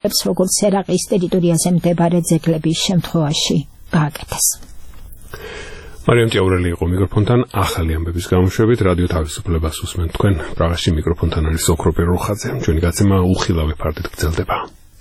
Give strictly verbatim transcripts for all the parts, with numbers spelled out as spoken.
როგორც სერაყის ტერიტორიაზე მდებარე ძეგლების შემთხვევაში გააკეთეს. მარიამ ჭაურელი იყო მიკროფონთან ახალი ამბების გამოშვებით რადიო თავისუფლებას უსმენთ თქვენ პრაღაში მიკროფონთან არის ოქრო პერუხაძე ჩვენი გაცემა უხილავი ფარდით გრძელდება.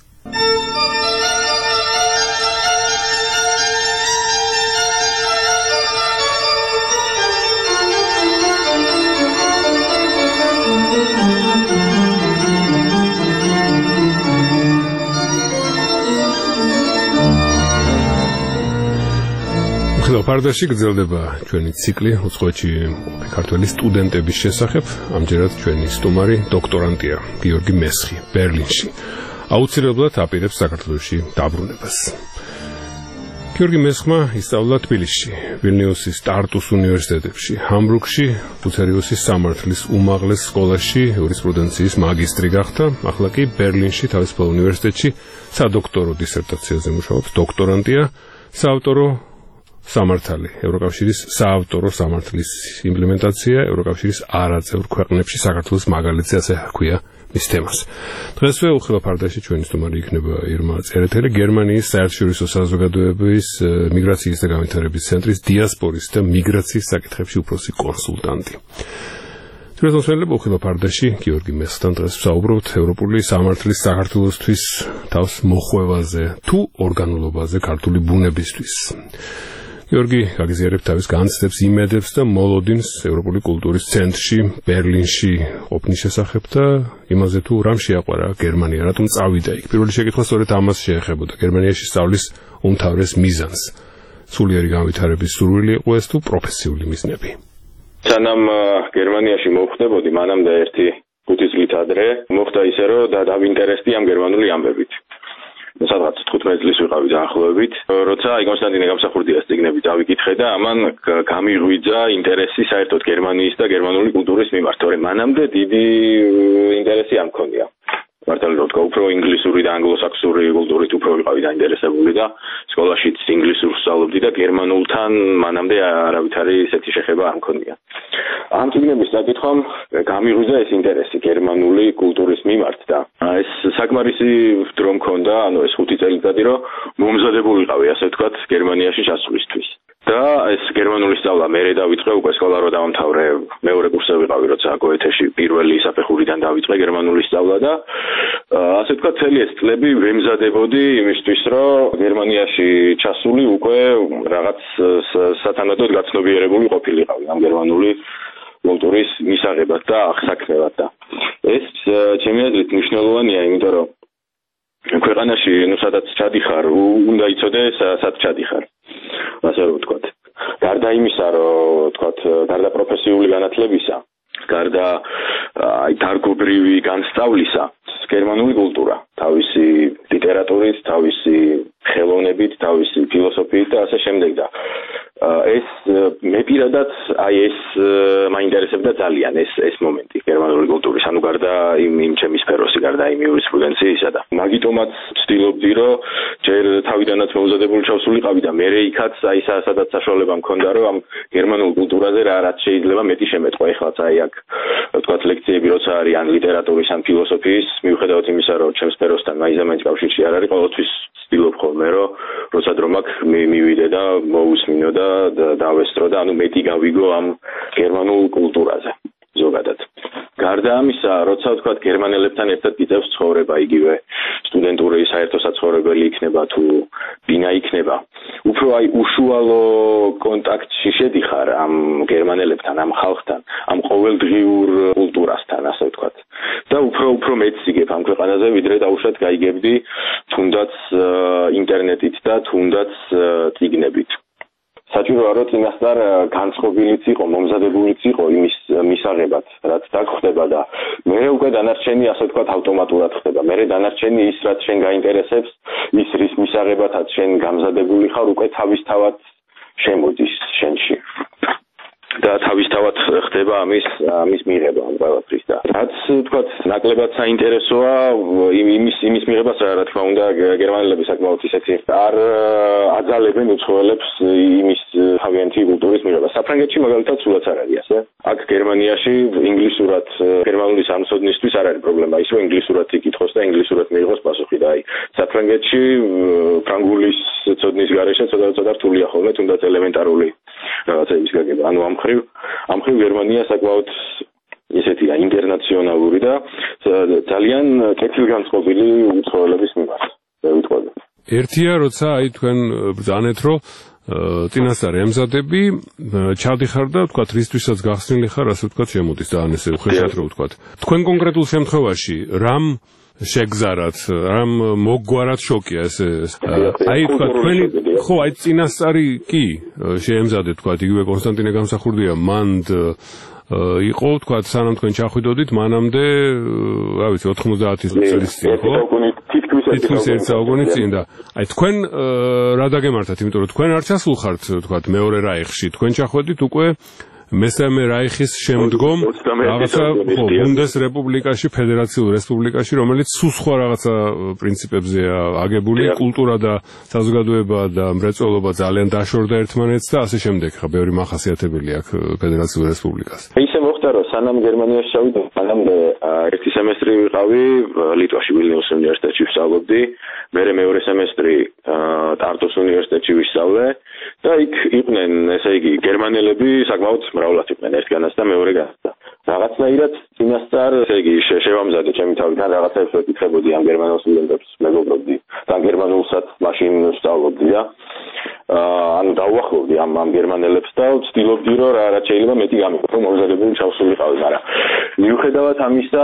ფარდაში გრძელდება ჩვენი ციკლი უცხოეთში ქართველი სტუდენტების შესახებ. ამჯერად ჩვენი სტუმარი დოქტორანტია გიორგი მესხი ბერლინში. აუცილებლად აპირებს საქართველოში დაბრუნებას. გიორგი მესხმა ისწავლა თბილისში, ვილნიუსის ტარტუს უნივერსიტეტებში, ჰამბურგში, ბუცერიოსის სამართლის უმაღლეს სკოლაში იურისპრუდენციის მაგისტრი გახდა. ახლა კი ბერლინში თავისუფალ უნივერსიტეტში სადოქტორო დისერტაციაზე მუშაობს. დოქტორანტია, საავტორო სამართალი, ევროკავშირის საავტორო სამართლის იმპლემენტაცია ევროკავშირის არაწევრ ქვეყნებში საქართველოს მაგალითზე ასე ჰქვია მის თემას. დღესვე უხილავ ფარდაში ჩვენი სტუმარი იქნება ირმა წერეთელი, გერმანიის საერთაშორისო საზოგადოების მიგრაციის და განვითარების ცენტრის დიასპორის და მიგრაციის საკითხებში უფროსი კონსულტანტი. თვითონ უხილავ ფარდაში გიორგი მესხთან დღეს ვსაუბრობთ ევროპული სამართლის საქართველოსთვის თავს მოხვევაზე თუ ორგანულობაზე ქართული ბუნებისთვის. გიორგი გაგიზიარებთ თავის განცდებს, იმედებს და მოლოდინს ევროპული კულტურის ცენტრში, ბერლინში ყოფნის შესახებ და იმაზე თუ რამ შეაყვარა გერმანია, რატომ წავიდა იქ. პირველი შეკითხვა სწორედ ამას შეეხებოდა. გერმანიაში სწავლის უმთავრეს მიზანს. სულიერი განვითარების სურვილი იყო ეს თუ პროფესიული მიზნები? სანამ გერმანიაში მოვხდებოდი, მანამდე ერთი ხუთი წლით ადრე მოხდა ისე, რომ დავინტერესდი ამ გერმანული ამბებით. სადღაც თხუთმეტი წლის ვიყავი დაახლოებით, როცა აი კონსტანტინე გამსახურდიას წიგნები დავიკითხე და ამან გამიღვიძა ინტერესი საერთოდ გერმანიის და გერმანული კულტურის მიმართ, თორემ მანამდე დიდი ინტერესი არ მქონია. მართალი რომ თქვა, უფრო ინგლისური და ანგლოსაქსონური კულტურით უფრო ვიყავი დაინტერესებული და სკოლაშიც ინგლისურს ვსწავლობდი და გერმანულთან მანამდე არავითარი ესეთი შეხება არ მქონია. ამ წიგნების საკითხამ გამიღვიძა ეს ინტერესი გერმანული კულტურის მიმართ და ეს საკმარისი დრო მქონდა, ანუ ეს ხუთი წელიწადი რომ მომზადებული ვიყავი, ასე ვთქვათ, გერმანიაში ჩასვლისთვის. და ეს გერმანული სწავლა მერე დავიწყე, უკვე სკოლა რო დავამთავრე, მეორე კურსზე ვიყავი, როცა გოეთეში პირველი საფეხურიდან დავიწყე გერმანული სწავლა და ასე ვთქვათ, მთელი ეს წლები ვემზადებოდი იმისთვის, რომ გერმანიაში ჩასული უკვე რაღაც სათანადოდ გაცნობიერებული ყოფილიყავი ამ გერმანული კულტურის მისაღებად და აღსაქმებად და ეს ჩემი აზრით მნიშვნელოვანია, იმიტომ რომ ქვეყანაში, ну, სადაც ჩადიხარ, უნდა იცოდე, სად ჩადიხარ. ასე რომ ვთქვათ. გარდა იმისა, რომ ვთქვათ, გარდა პროფესიული განათლებისა, გარდა აი დარგობრივი განსწავლისა, გერმანული კულტურა, თავისი ლიტერატურით, თავისი ხელოვნებით, თავისი ფილოსოფიით და ასე შემდეგ და ეს მე პირადად აი ეს მაინტერესებდა ძალიან ეს ეს მომენტი გერმანული კულტურის, ანუ გარდა იმ იმ ჩემი სფეროსი, გარდა იმ იურისპრუდენციისა და მაგიტომაც ვცდილობდი, რომ ჯერ თავიდანაც მომზადებული ჩავსულიყავი და მერე იქაც აი სადაც საშუალება მქონდა, რომ ამ გერმანულ კულტურაზე რა რაც შეიძლება მეტი შემეტყვა. ეხლაც აი აქ ვთქვათ ლექციები როცა არის ან ლიტერატურის ან ფილოსოფიის, მიუხედავად იმისა, რომ ჩემს სფეროსთან მაინც კავშირში არ არის, ყოველთვის ვცდილობ ხოლმე, რომ როცა დრო მაქვს მივიდე და მოусმინო და დავესწრო და ანუ მეტი გავიგო ამ გერმანულ კულტურაზე ზოგადად. გარდა ამისა, როცა ვთქვათ გერმანელებთან ერთად გიწევს ცხოვრება, იგივე სტუდენტური საერთო საცხოვრებელი იქნება თუ ბინა იქნება, უფრო აი უშუალო კონტაქტში შედიხარ ამ გერმანელებთან, ამ ხალხთან, ამ ყოველდღიურ კულტურასთან, ასე ვთქვათ. და უფრო უფრო მეციგებ ამ ქვეყანაზე, ვიდრე დაუშვათ გაიგებდი თუნდაც ინტერნეტით და თუნდაც წიგნებით. საჭიროა რომ წინასწარ განწყობილიც იყო, მომზადებულიც იყო იმის მისაღებად, რაც დაგხვდება და მერე უკვე დანარჩენი, ასე ვთქვათ, ავტომატურად ხდება. მერე დანარჩენი ის, რაც შენ გაინტერესებს, ის რის მისაღებადაც შენ გამზადებული ხარ, უკვე თავისთავად შემოდის შენში. და თავისთავად ხდება ამის ამის მიღება ამ ყველაფრის და რაც თქვა ნაკლებად საინტერესოა იმის იმის მიღებას რა თქმა უნდა გერმანელები საკმაოდ ისეთი არ აძალებენ უცხოელებს იმის თავიანთი კულტურის მიღებას. საფრანგეთში მაგალითად სულაც არ არის ასე. აქ გერმანიაში ინგლისურად გერმანული სამსოდნისთვის არ არის პრობლემა. ისევ ინგლისურად იკითხოს და ინგლისურად მიიღოს პასუხი და აი საფრანგეთში ფრანგულის ცოდნის გარეშე ცოტა ცოტა რთულია ხოლმე თუნდაც ელემენტარული რაღაცების გაგება. ანუ ამ მხრივ ამ მხრივ გერმანია საკმაოდ ისეთია ინტერნაციონალური და ძალიან კეთილგანწყობილი უცხოელების მიმართ. ვიტყოდი. ერთია როცა აი თქვენ ბრძანეთ რომ წინასწარ ემზადები ჩავდიხარ და თქვა რისთვისაც გახსნილი ხარ ასე თქვა შემოდის და ან ესე უხეშად რო თქვა. თქვენ კონკრეტულ შემთხვევაში რამ შეგზარათ, რამ მოგვარად შოკია ეს აი თქვა თქვენი ხო აი წინასწარი კი შეემზადეთ თქვა იგივე კონსტანტინე გამსახურდია მანდ იყო თქვა სანამ თქვენ ჩახვიდოდით მანამდე რა ვიცი ოთხმოცდაათი წლის წინ ხო თითქმის ერთ საუკუნის წინ და აი თქვენ რა დაგემართათ იმიტომ რომ თქვენ არ ჩასულხართ თქვა მეორე რაიხში თქვენ ჩახვედით უკვე მესამე რაიხის შემდგომ რაღაცა ბუნდესრეპუბლიკაში, ფედერაციულ რესპუბლიკაში, რომელიც სულ სხვა რაღაცა პრინციპებზეა აგებული, კულტურა და საზოგადოება და მრეწველობა ძალიან დაშორდა ერთმანეთს და ასე შემდეგ. ხა ბევრი მახასიათებელი აქვს ფედერაციულ რესპუბლიკას. ისე მოხდა რომ სანამ გერმანიაში ჩავიდა, სანამ ერთი სემესტრი ვიყავი ლიტვაში ვილნიუსის უნივერსიტეტში ვსწავლობდი, მერე მეორე სემესტრი ტარტუს უნივერსიტეტში ვისწავლე და იქ იყვნენ ესე იგი გერმანელები საკმაოდ მრავლად იყვნენ ერთგანაც და მეორეგანაც და რაღაცნაირად წინასწარ ესე იგი შევამზადე ჩემი თავიდან რაღაცებს ვეკითხებოდი ამ გერმანულ სტუდენტებს მეგობრობდი და გერმანულსაც მაშინ ვსწავლობდი და ანუ დავუახლოვდი ამ ამ გერმანელებს და ვცდილობდი რომ რა რაც შეიძლება მეტი გამიყო მომზადებული ჩავსულიყავი მაგრამ მიუხედავად ამისა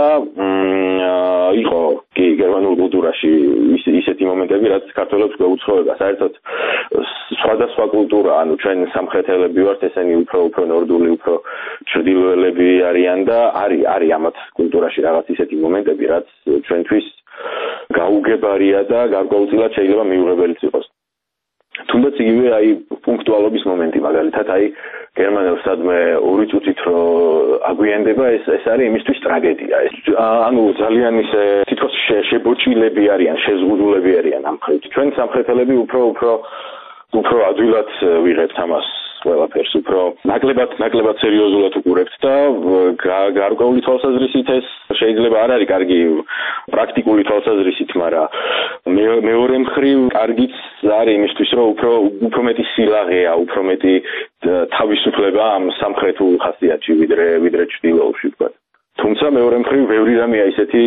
იყო კი გერმანულ კულტურაში ისეთი მომენტები რაც ქართველებს გვეუცხოება საერთოდ სხვადასხვა კულტურა ანუ ჩვენ სამხრეთელები ვართ ესენი უფრო უფრო ნორდული უფრო ჩრდილოელები არიან და არის არის ამათ კულტურაში რაღაც ისეთი მომენტები რაც ჩვენთვის გაუგებარია და გარკვეულწილად შეიძლება მიუღებელიც იყოს თუნდაც იგივე აი პუნქტუალობის მომენტი მაგალითად აი გერმანელს სადმე ორი წუთით რო აგვიანდება ეს ეს არის იმისთვის ტრაგედია ეს ანუ ძალიან ისე თითქოს შებოჭილები არიან შეზღუდულები არიან ამ ხრივ ჩვენ სამხრეთელები უფრო უფრო უფრო ადვილად ვიღებთ ამას ყველაფერს უფრო ნაკლებად ნაკლებად სერიოზულად უყურებთ და გარკვეული თვალსაზრისით ეს შეიძლება არ არის კარგი პრაქტიკული თვალსაზრისით, მაგრამ მეორე მხრივ კარგიც არის იმისთვის, რომ უფრო უფრო მეტი სილაღეა, უფრო მეტი თავისუფლება ამ სამხრეთულ ხასიათში ვიდრე ვიდრე ჩრდილოეთში ვთქვათ. თუმცა მეორე მხრივ ბევრი რამეა ისეთი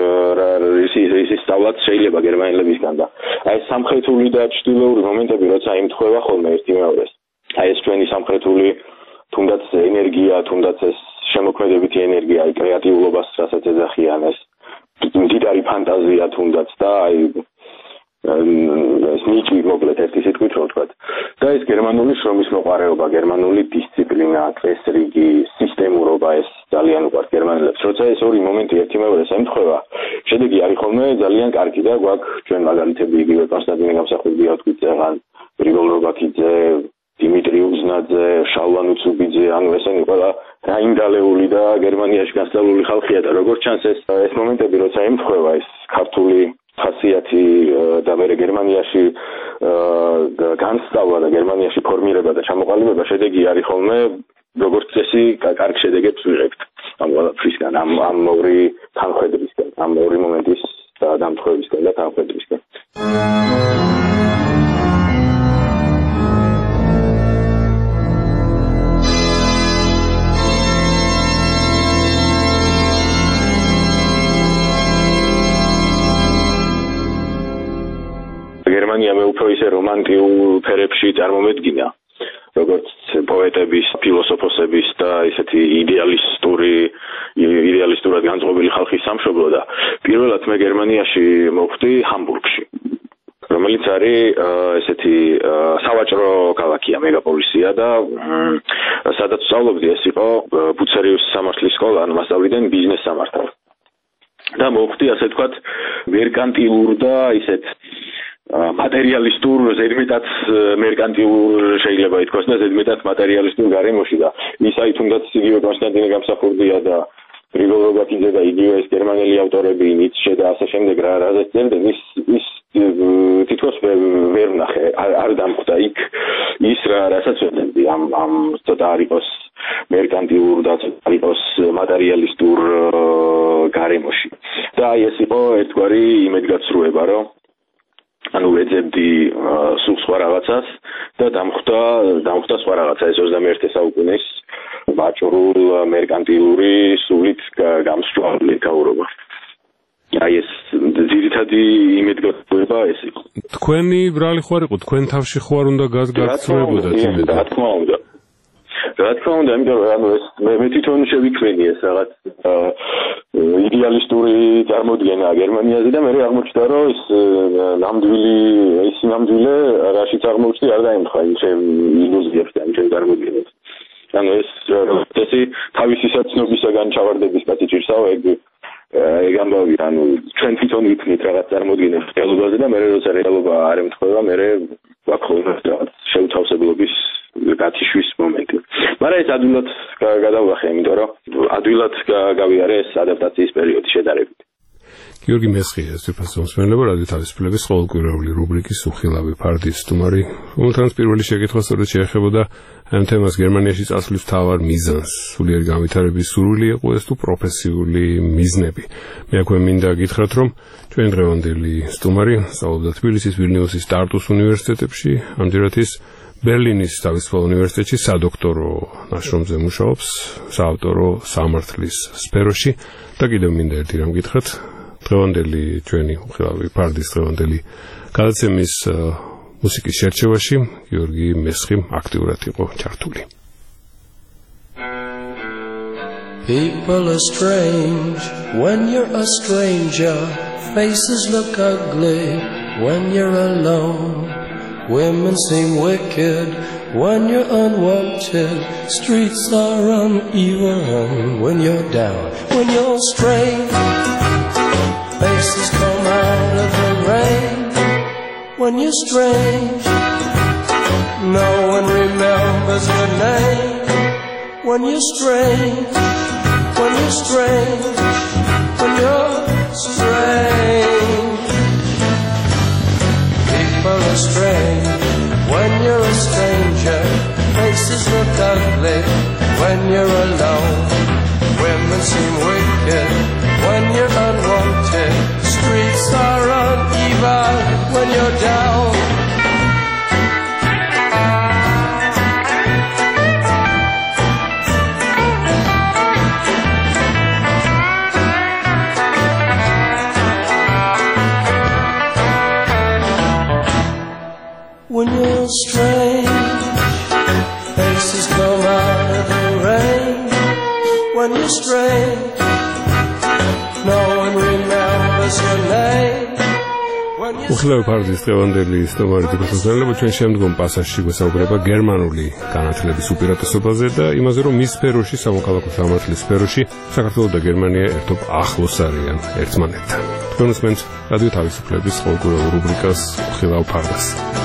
ისეთი სწავლაც შეიძლება გერმანელებისგან და აი სამხრეთული და ჩრდილოური მომენტები როცა იმთხვევა ხოლმე ერთი მეორეს აი ეს ჩვენი სამხრეთული თუნდაც ენერგია, თუნდაც ეს შემოქმედებითი ენერგია, აი კრეატიულობას რასაც ეძახიან ეს მდიდარი ფანტაზია თუნდაც და აი ეს ნიჭი მოკლედ ერთი სიტყვით რო ვთქვათ და ეს გერმანული შრომის მოყარეობა, გერმანული დისციპლინა, წესრიგი, სისტემურობა ეს ძალიან უყვართ გერმანელებს. როცა ეს ორი მომენტი ერთი მეორეს ემთხვევა, შედეგი არის ხოლმე ძალიან კარგი და გვაქვს ჩვენ მაგალითები იგივე კონსტანტინე გამსახურდია თქვით ზეღან, გრიგოლ რობაქიძე, დიმიტრი უზნაძე, შალვა ნუცუბიძე, ანუ ესენი ყველა რაინდალეული და გერმანიაში განსწავლული ხალხია და როგორც ჩანს ეს ეს მომენტები როცა ემთხვევა ეს ქართული ხასიათი და მე გერმანიაში განსწავლა და გერმანიაში ფორმირება და ჩამოყალიბება შედეგი არის ხოლმე როგორც წესი კარგ შედეგებს ვიღებთ ამ ყველაფრისგან ამ ამ ორი თანხმდებისგან ამ ორი მომენტის დამთხოვებისგან და თანხმდებისგან გერმანია მე უფრო ისე რომანტიულ ფერებში წარმომედგინა როგორც პოეტების, ფილოსოფოსების და ისეთი იდეალისტური იდეალისტურად განწყობილი ხალხის სამშობლო და პირველად მე გერმანიაში მოვხვდი ჰამბურგში რომელიც არის ესეთი სავაჭრო ქალაქია, მეგაპოლისია და სადაც ვსწავლობდი ეს იყო ბუცერიუსის სამართლის სკოლა, ანუ მასწავლიდან ბიზნეს სამართალს და მოვხვდი ასე ვთქვათ მერკანტილურ და ისეთ მატერიალისტურ, ზედმეტად მერკანტიულ შეიძლება ითქვას და ზედმეტად მატერიალისტურ გარემოში და ის აი თუნდაც იგივე კონსტანტინე გამსახურდია და გრიგოლ რობაქიძე და იგივე ეს გერმანელი ავტორები ნიცშე და ასე შემდეგ რა რაზეც წერდნენ ის ის თითქოს ვერ ვნახე არ დამხვდა იქ ის რა რასაც ვეძებდი ამ ამ ცოტა არ იყოს მერკანტიულ და არ იყოს მატერიალისტურ გარემოში და აი ეს იყო ერთგვარი იმედგაცრუება რომ ანუ ვეძებდი სულ სხვა რაღაცას და დამხვდა დამხვდა სხვა რაღაცა ეს ოცდამეერთე საუკუნის ვაჭრულ მერკანტილური სულით გამსჭვალული გაურობა აი ეს ძირითადი იმედგაცრუება ეს იყო თქვენი ბრალი ხო არ იყო თქვენ თავში ხო არ უნდა გასგაცრუებოდათ იმედი რა თქმა უნდა რა თქმა უნდა იმიტომ რომ ანუ ეს მე თვითონ შევიქმნი ეს რაღაც იდეალისტური წარმოდგენა გერმანიაზე და მე აღმოჩნდა რომ ეს ნამდვილი ეს ნამდვილე რაშიც აღმოჩნდი არ დაემთხვა იმ ჩემ ილუზიებს და იმ ჩემ წარმოდგენებს ანუ ეს ესე თავისი საცნობისაგან ჩავარდების კაცი ჭირსაო ეგ ეგ ამბავი ანუ ჩვენ თვითონ ვიქნით რაღაც წარმოდგენებს რეალობაზე და მე როცა რეალობა არ ემთხვევა მე ვაქოლმე რაღაც შეუთავსებლობის გათიშვის მომენტი. მაგრამ ეს ადვილად გადავახე, იმიტომ რომ ადვილად გავიარე ეს ადაპტაციის პერიოდი შედარებით. გიორგი მესხია, სტრიფასონის მსმენელობა რადიო თავისუფლების ყოველკვირეული რუბრიკის უხილავი ფარდის სტუმარი, რომელთანაც პირველი შეკითხვა სწორედ შეეხებოდა ამ თემას გერმანიაში წასვლის მთავარ მიზანს, სულიერი განვითარების სურვილი იყო ეს თუ პროფესიული მიზნები. მე აქვე მინდა გითხრათ, რომ ჩვენი დღევანდელი სტუმარი სწავლობდა თბილისის, ვილნიუსის, ტარტუს უნივერსიტეტებში, ამჯერად ის ბერლინის თავისუფალ უნივერსიტეტში სადოქტორო ნაშრომზე მუშაობს, საავტორო სამართლის სფეროში და კიდევ მინდა ერთი რამ გითხრათ, დღევანდელი ჩვენი უხილავი ფარდის დღევანდელი გადაცემის მუსიკის შერჩევაში გიორგი მესხი აქტიურად იყო ჩართული. People are strange when you're a stranger, faces look ugly when you're alone. Women seem wicked when you're unwanted. Streets are uneven when you're down. When you're strange, faces come out of the rain. When you're strange, no one remembers your name. When you're strange, when you're strange, when you're strange. People are strange when you're a stranger. Faces look ugly when you're alone. Women seem wicked when you're unwanted. Streets are uneven when you're down. When you're strange, faces come out of the rain. When you're strange, no one remembers your name. უხილავი ფარდის დღევანდელი სტუმარი დიპლომატიურობა ჩვენ შემდგომ პასაჟში გვესაუბრება გერმანული განათლების უპირატესობაზე და იმაზე, რომ მის სფეროში, სამოქალაქო სამართლის სფეროში, საქართველო და გერმანია ერთობ ახლოს არიან ერთმანეთთან. თქვენ უსმენთ რადიო თავისუფლების ყოველკვირეულ რუბრიკას უხილავ ფარდას.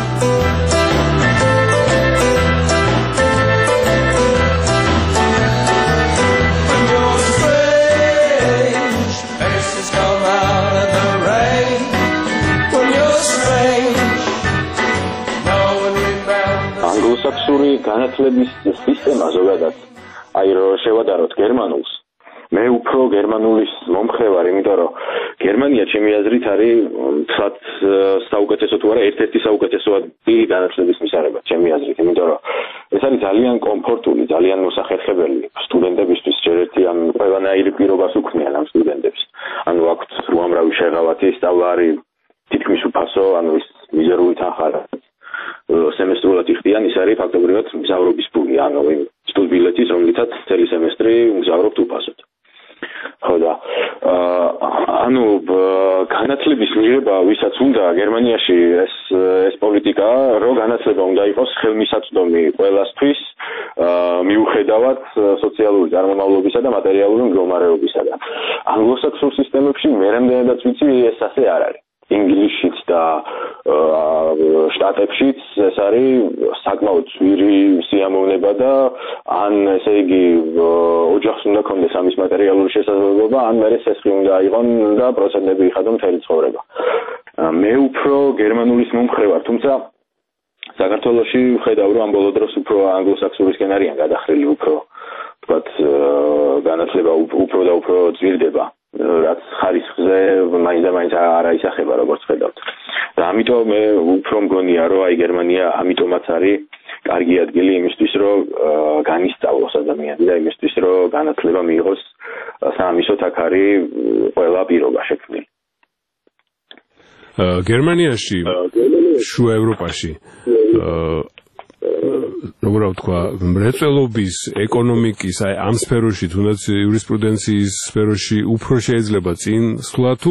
საქსური განათლების სისტემა ზოგადად აი რო შევადაროთ გერმანულს მე უფრო გერმანულის მომხრე ვარ იმიტომ რომ გერმანია ჩემი აზრით არის თქვათ საუკეთესო თუ არა ერთ-ერთი საუკეთესო ადგილი განათლების მისაღებად ჩემი აზრით იმიტომ რომ ეს არის ძალიან კომფორტული ძალიან მოსახერხებელი სტუდენტებისთვის ჯერერთი ან ყველანაირი პირობას უქმნიან ამ სტუდენტებს ანუ აქვთ უამრავი შეღავათი სწავლა არის თითქმის უფასო ანუ ის მიზერული თანხა სემესტრულად იხდიან ის არის ფაქტობრივად მგზავრობის ფული ანუ იმ სტუდბილეთის რომლითაც წელი სემესტრი მგზავრობთ უფასოდ ხო და ანუ განათლების მიღება ვისაც უნდა გერმანიაში ეს ეს პოლიტიკა რომ განათლება უნდა იყოს ხელმისაწვდომი ყველასთვის მიუხედავად სოციალური წარმომავლობისა და მატერიალური მდგომარეობისა და ანგლოსაქსონურ სისტემებში მე რამდენადაც ვიცი ეს ასე არ არის ინგლისშიც და შტატებშიც ეს არის საკმაოდ ძვირი სიამოვნება და ან ესე იგი ოჯახს უნდა კონდეს ამის მატერიალური შესაძლებლობა, ან მერე სესხი უნდა აიღონ და პროცენტები იხადონ მთელი ცხოვრება. მე უფრო გერმანულის მომხრე ვარ, თუმცა საქართველოში ვხედავ, რომ ამ ბოლო დროს უფრო ანგლოსაქსონისკენ არიან გადახრილი, უფრო ვთქვათ განათლება უფრო და უფრო ძვირდება. რაც ხარისხზე მაინც და მაინც არ აისახება, როგორც ხედავთ. და ამიტომ მე უფრო მგონია, რომ აი გერმანია ამიტომაც არის კარგი ადგილი იმისთვის, რომ განისწავლოს ადამიანი და იმისთვის, რომ განათლება მიიღოს საამისოდ აქ არის ყველა პირობა შექმნილი. გერმანიაში, შუა ევროპაში როგორ ვთქვა, მრეწველობის, ეკონომიკის, აი ამ სფეროში, თუნდაც იურისპრუდენციის სფეროში უფრო შეიძლება წინ სვლა თუ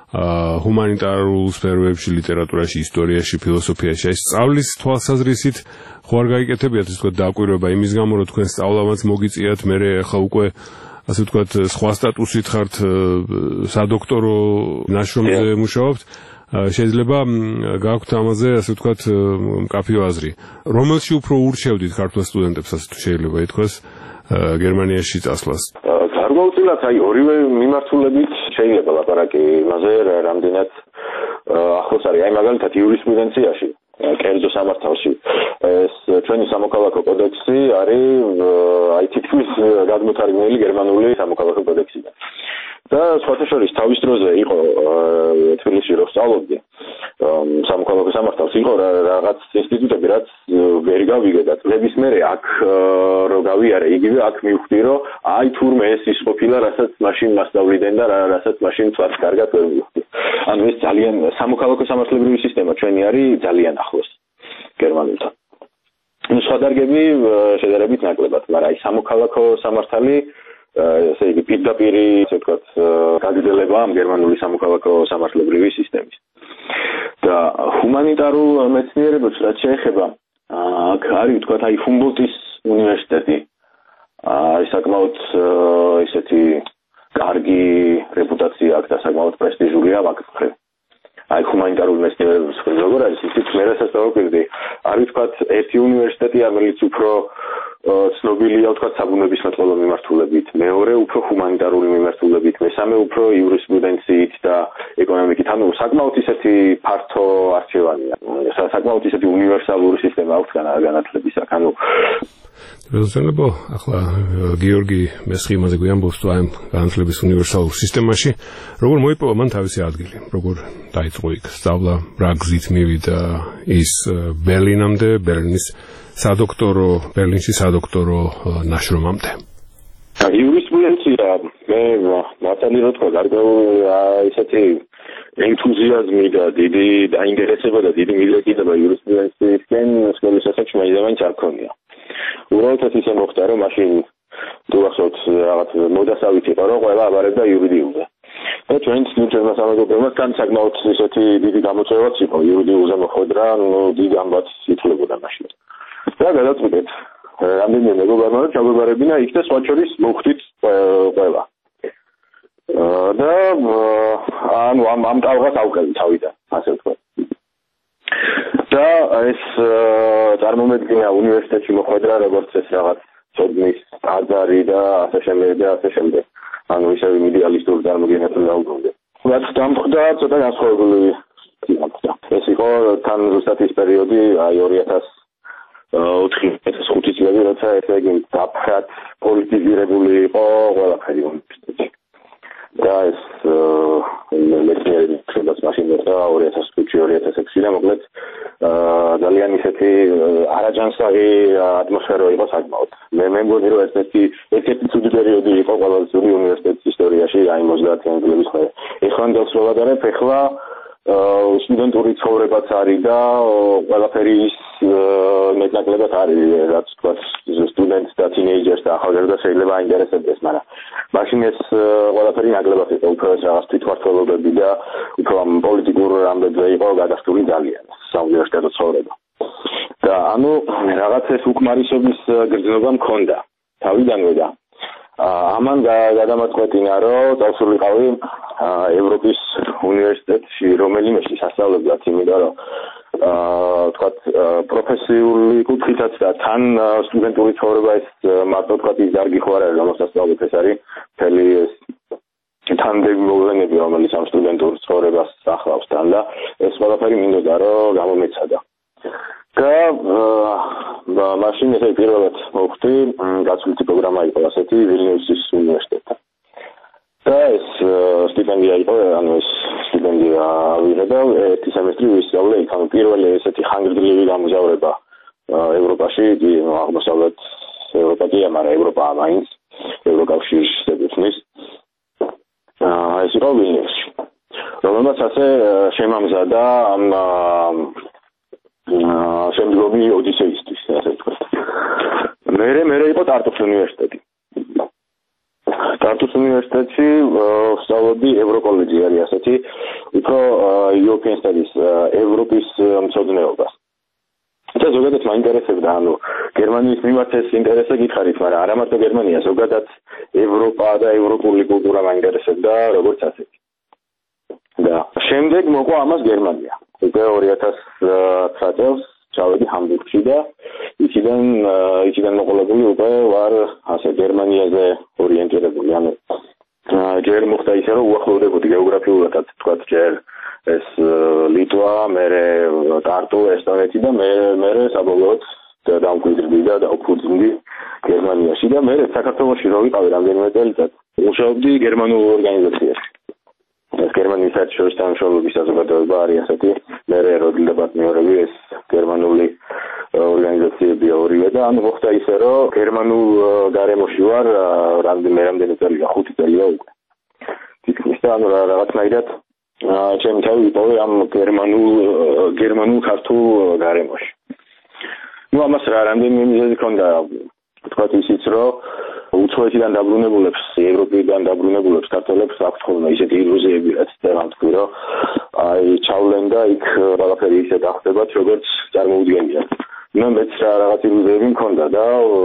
ჰუმანიტარულ სფეროებში, ლიტერატურაში, ისტორიაში, ფილოსოფიაში, აი სწავლის თვალსაზრისით ხო არ გაიკეთებიათ ეს თქვა დაკვირვება იმის გამო, რომ თქვენ სწავლამაც მოგიწიათ, მე ახლა უკვე ასე ვთქვათ სხვა სტატუსით ხართ, სადოქტორო ნაშრომზე მუშაობთ. შეიძლება გაქვთ ამაზე ასე ვთქვათ მკაფიო აზრი. რომელში უფრო ურჩევდით ქართულ სტუდენტებს, ასე თუ შეიძლება ითქვას, გერმანიაში წასვლას? გარკვეულწილად აი ორივე მიმართულებით შეიძლება ლაპარაკი იმაზე, რამდენად ახლოს არის. აი მაგალითად იურისპრუდენციაში, კერძო სამართალში ეს ჩვენი სამოქალაქო კოდექსი არის აი თითქმის გადმოთარგმნილი გერმანული სამოქალაქო კოდექსიდან. და სხვათა შორის თავის დროზე იყო თბილისში რო სწავლობდი სამოქალაქო სამართალს იყო რაღაც ინსტიტუტები რაც ვერ გავიგე და წლების მერე აქ რო გავიარე იგივე აქ მივხვდი რომ აი თურმე ეს ის ყოფილა რასაც მაშინ მასწავლიდან და რასაც მაშინ თვაც კარგად ვერ მივხვდი. ანუ ეს ძალიან სამოქალაქო სამართლებრივი სისტემა ჩვენი არის ძალიან ახლოს გერმანულთან. ნუ სხვა დარგები შედარებით ნაკლებად, მაგრამ აი სამოქალაქო სამართალი ესე იგი პირდაპირი ასე ვთქვათ გაგრძელება ამ გერმანული სამოქალაქო სამართლებრივი სისტემის. და ჰუმანიტარულ მეცნიერებებს რაც შეეხება, აქ არის ვთქვათ აი ჰუმბოლდტის უნივერსიტეტი. აი საკმაოდ ისეთი კარგი რეპუტაცია აქვს და საკმაოდ პრესტიჟულია მაგ მხრივ. აი ჰუმანიტარულ მეცნიერებებს როგორ არის ისიც მე რასაც დავაკვირდი, არის ვთქვათ ერთი უნივერსიტეტი, რომელიც უფრო ცნობილია ვთქვათ საბუნებისმეტყველო მიმართულებით, მეორე უფრო ჰუმანიტარული მიმართულებით, მესამე უფრო იურისპრუდენციით და ეკონომიკით. ანუ საკმაოდ ისეთი ფართო არჩევანია. საკმაოდ ისეთი უნივერსალური სისტემა აქვს განათლების აქ. ანუ ველსენებო, ახლა გიორგი მესხი იმაზე გვიამბობს თუ აი განათლების უნივერსალურ სისტემაში, როგორ მოიპოვა მან თავისი ადგილი, როგორ დაიწყო იქ სწავლა, რა გზით მივიდა ის ბერლინამდე, ბერლინის სადოქტორო, ბერლინში სადოქტორო ნაშრომამდე. იურისპრუდენცია მე მართალი რო თქვა, გარკვეული ისეთი ენთუზიაზმი და დიდი დაინტერესება და დიდი მიდრეკიდება იურისპრუდენციისკენ სკოლის ასაკში მაინც არ ქონია. უბრალოდ ისე მოხდა, რომ მაშინ თუ ახსოვთ რაღაც მოდასავით იყო, რომ ყველა აბარებდა იურიდიულზე. და ჩვენც ნიჭერმა სამეგობრებმა თან საკმაოდ ისეთი დიდი გამოწვევაც იყო იურიდიულზე მოხვედრა, ნუ დიდ ამბავს ითვლებოდა მაშინ. და გადაწყვეტეთ რამდენიმე მეგობრებმა ჩაგვებარებინა იქ და სხვა შორის მოვხვდით ყველა. და ანუ ამ ამ ტალღას ავყევი თავიდან, ასე ვთქვათ. და ეს წარმომედგინა უნივერსიტეტში მოხვედრა, როგორც ეს რაღაც ცოდნის ტაძარი და ასე შემდეგ და ასე შემდეგ. ანუ ისევ იდეალისტური წარმოგენება დაუბრუნდა. რაც დამხვდა ცოტა განსხვავებული იქნა. ეს იყო თან ზუსტად ის პერიოდი, აი ორი ათას ოთხი ხუთი წლები, როცა ესე იგი დაფრად პოლიტიზირებული იყო ყველაფერი უნივერსიტეტში. და ეს მეცნიერები ხებას მაშინ მოხდა ორი ათას ხუთი ორი ათას ექვსი და მოკლედ ძალიან ისეთი არაჯანსაღი ატმოსფერო იყო საკმაოდ. მე მე მგონი რომ ეს ერთი ერთ-ერთი ცუდი პერიოდი იყო ყველა ცუდი უნივერსიტეტის ისტორიაში, აი ოცდაათიანი წლების ხმე. ეხლა დავსვავადარებ, ეხლა სტუდენტური ცხოვრებაც არის და ყველაფერი ის მეტნაკლებად არის, რაც თქვა სტუდენტს და თინეიჯერს და ახალგაზრდას შეიძლება აინტერესებდეს, მაგრამ მაშინ ეს ყველაფერი ნაკლებად იყო, უფრო რაღაც თვითმმართველობები და უფრო პოლიტიკურ ამბებზე იყო გადასტული ძალიან საუნივერსიტეტო ცხოვრება. და ანუ რაღაც ეს უკმარისობის გრძნობა მქონდა თავიდანვე და ამან გადამაწყვეტინა, რომ წავსულიყავი ევროპის უნივერსიტეტში, რომელიმეში სასწავლებლად, იმიტომ რომ აა თქვათ პროფესიული კუთხითაც და თან სტუდენტური ცხოვრება ეს მარტო თქვათ ის დარგი ხო არ არის, რომელსაც სწავლობ, ეს არის მთელი ეს თანდები მოვლენები, რომელიც ამ სტუდენტურ ცხოვრებას ახლავს თან და ეს ყველაფერი მინდოდა, რომ გამომეცადა. და მაშინ ესე პირველად მოვხვდი, გასულთი პროგრამა იყო ასეთი ვილნიუსის უნივერსიტეტთან. და ეს სტიპენდია იყო, ანუ ეს სტიპენდია ავიღებდა ერთი სემესტრი ვისწავლე იქ, ანუ პირველი ესეთი ხანგრძლივი გამგზავრება ევროპაში, აღმოსავლეთ ევროპა კი, მაგრამ ევროპა მაინც ევროკავშირის ეკუთვნის. ეს იყო ვილნიუსში, რომელმაც ასე შემამზადა ამ შემდგომი ოდისეისთვის, ასე ვთქვათ. მერე მერე იყო ტარტუს უნივერსიტეტი. ტარტუს უნივერსიტეტში ვსწავლობდი ევროკოლეჯი არის ასეთი, უფრო European Studies, ევროპის მცოდნეობას. და ზოგადად მაინტერესებდა, ანუ გერმანიის მიმართ ეს ინტერესზე გითხარით, მაგრამ არა მარტო გერმანია, ზოგადად ევროპა და ევროპული კულტურა მაინტერესებდა, როგორც ასეთი. და შემდეგ მოყვა ამას გერმანია. უკვე ორი ათას ცხრა წელს ჩავედი ჰამბურგში და იქიდან იქიდან მოყოლებული უკვე ვარ ასე გერმანიაზე ორიენტირებული, ანუ ჯერ მოხდა ისე, რომ უახლოვდებოდი გეოგრაფიულადაც, თქვათ, ჯერ ეს ლიტვა, მერე ტარტუ, ესტონეთი და მე მერე საბოლოოდ დამკვიდრდი და დაუფუძნდი გერმანიაში და მერე საქართველოში რო ვიყავი რამდენიმე წელიწად, მუშაობდი გერმანულ ორგანიზაციაში. ეს გერმანიის საერთაშორისო თანამშრომლობის საზოგადოება არის ასეთი, მერე როდლიდა პარტნიორები ეს გერმანული ორგანიზაციები ორივე და ანუ მოხდა ისე, რომ გერმანულ გარემოში ვარ რამდენიმე რამდენი წელია, ხუთი წელია უკვე. თითქმის და ანუ რაღაცნაირად ჩემი თავი ვიპოვე ამ გერმანულ გერმანულ ქართულ გარემოში. ნუ ამას რა რამდენიმე მიზეზი ჰქონდა, თქვათ ისიც, რომ უცხოეთიდან დაბრუნებულებს, ევროპიდან დაბრუნებულებს ქართველებს აქვთ ხოლმე ისეთი ილუზიები, რაც წერან თქვი, რომ აი ჩავლენ და იქ ყველაფერი ისე დახდებათ, როგორც წარმოუდგენია. ნუ მეც რაღაც ილუზიები მქონდა და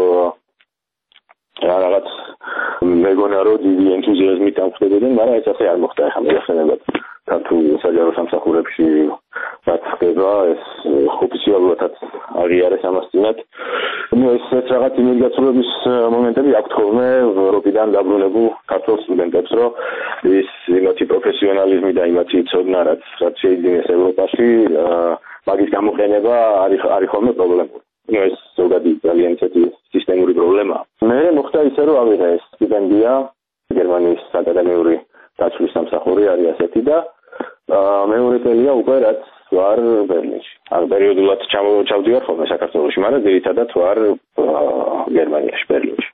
რაღაც მეგონა რომ დიდი ენთუზიაზმით ამხდებოდნენ, მაგრამ ეს ასე არ მოხდა. ახლა მეხსენებათ ქართულ საჯარო სამსახურებში რაც ხდება, ეს ოფიციალურადაც აღიარეს ამას წინათ. ნუ ეს რაღაც იმედგაცრუების მომენტები აქვთ ხოლმე ევროპიდან დაბრუნებულ ქართულ სტუდენტებს, რომ ის იმათი პროფესიონალიზმი და იმათი ცოდნა, რაც რაც შეიძინეს ევროპაში, მაგის გამოყენება არის არის ხოლმე პრობლემური. ნუ ეს ზოგადი ძალიან ისეთი სისტემური პრობლემაა. მე მოხდა ისე, რომ ავიღე ეს სტიპენდია, გერმანიის აკადემიური დაცვის სამსახური არის ასეთი და მეორე წელია უკვე რაც ვარ ბერლინში. ანუ პერიოდულად ჩავდივარ ხოლმე საქართველოში, მაგრამ ძირითადად ვარ გერმანიაში, ბერლინში.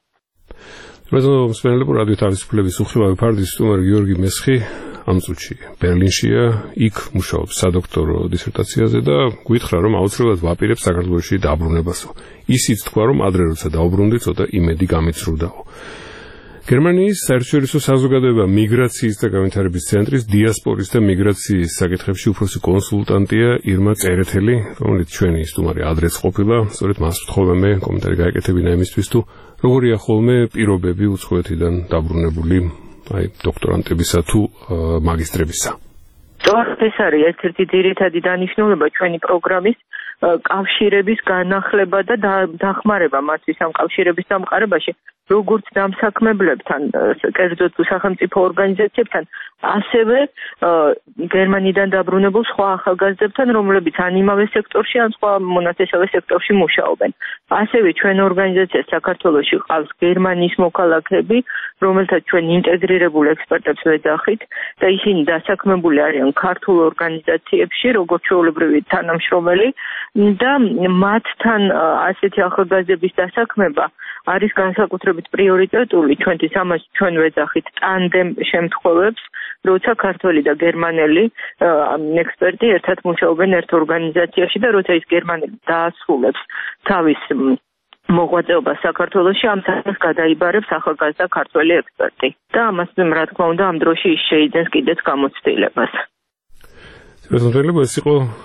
მეზობ მსმენელებო, რადიო თავისუფლების უხილავი ფარდის სტუმარი გიორგი მესხი ამ წუთში ბერლინშია, იქ მუშაობს სადოქტორო დისერტაციაზე და გითხრა, რომ აუცილებლად ვაპირებ საქართველოში დაბრუნებასო. ისიც თქვა, რომ ადრე როცა დაუბრუნდი, ცოტა იმედი გამიცრუდაო. გერმანიის საერთაშორისო საზოგადოება მიგრაციის და განვითარების ცენტრის დიასპორის და მიგრაციის საკითხებში უფროსი კონსულტანტია ირმა წერეთელი, რომელიც ჩვენი სტუმარი ადრეც ყოფილა, სწორედ მას ვთხოვე მე კომენტარი გაეკეთებინა იმისთვის, თუ როგორია ხოლმე პირობები უცხოეთიდან დაბრუნებული აი დოქტორანტებისა თუ მაგისტრებისა. სწორედ ეს არის ერთ-ერთი ძირითადი დანიშნულება ჩვენი პროგრამის კავშირების განახლება და დახმარება მათთვის ამ კავშირების დამყარებაში, როგორც დამსაქმებლებთან, კერძოდ სახელმწიფო ორგანიზაციებთან, ასევე გერმანიიდან დაბრუნებულ სხვა ახალგაზრდებთან, რომლებიც ან იმავე სექტორში, ან სხვა მონათესავე სექტორში მუშაობენ. ასევე ჩვენ ორგანიზაციას საქართველოში ყავს გერმანიის მოქალაქეები, რომელთაც ჩვენ ინტეგრირებულ ექსპერტებს ვეძახით და ისინი დასაქმებული არიან ქართულ ორგანიზაციებში, როგორც ჩვეულებრივი თანამშრომელი და მათთან ასეთი ახალგაზრდების დასაქმება არის განსაკუთრებით პრიორიტეტული ჩვენთვის. ამას ჩვენ ვეძახით ტანდემ შემთხვევებს, როცა ქართველი და გერმანელი ექსპერტი ერთად მუშაობენ ერთ ორგანიზაციაში და როცა ის გერმანელი დაასრულებს თავის მოღვაწეობას საქართველოში, ამ სახელს გადაიბარებს ახალგაზრდა ქართველი ექსპერტი და ამას რა თქმა უნდა ამ დროში ის შეიძენს კიდეც გამოცდილებას. ეს იყო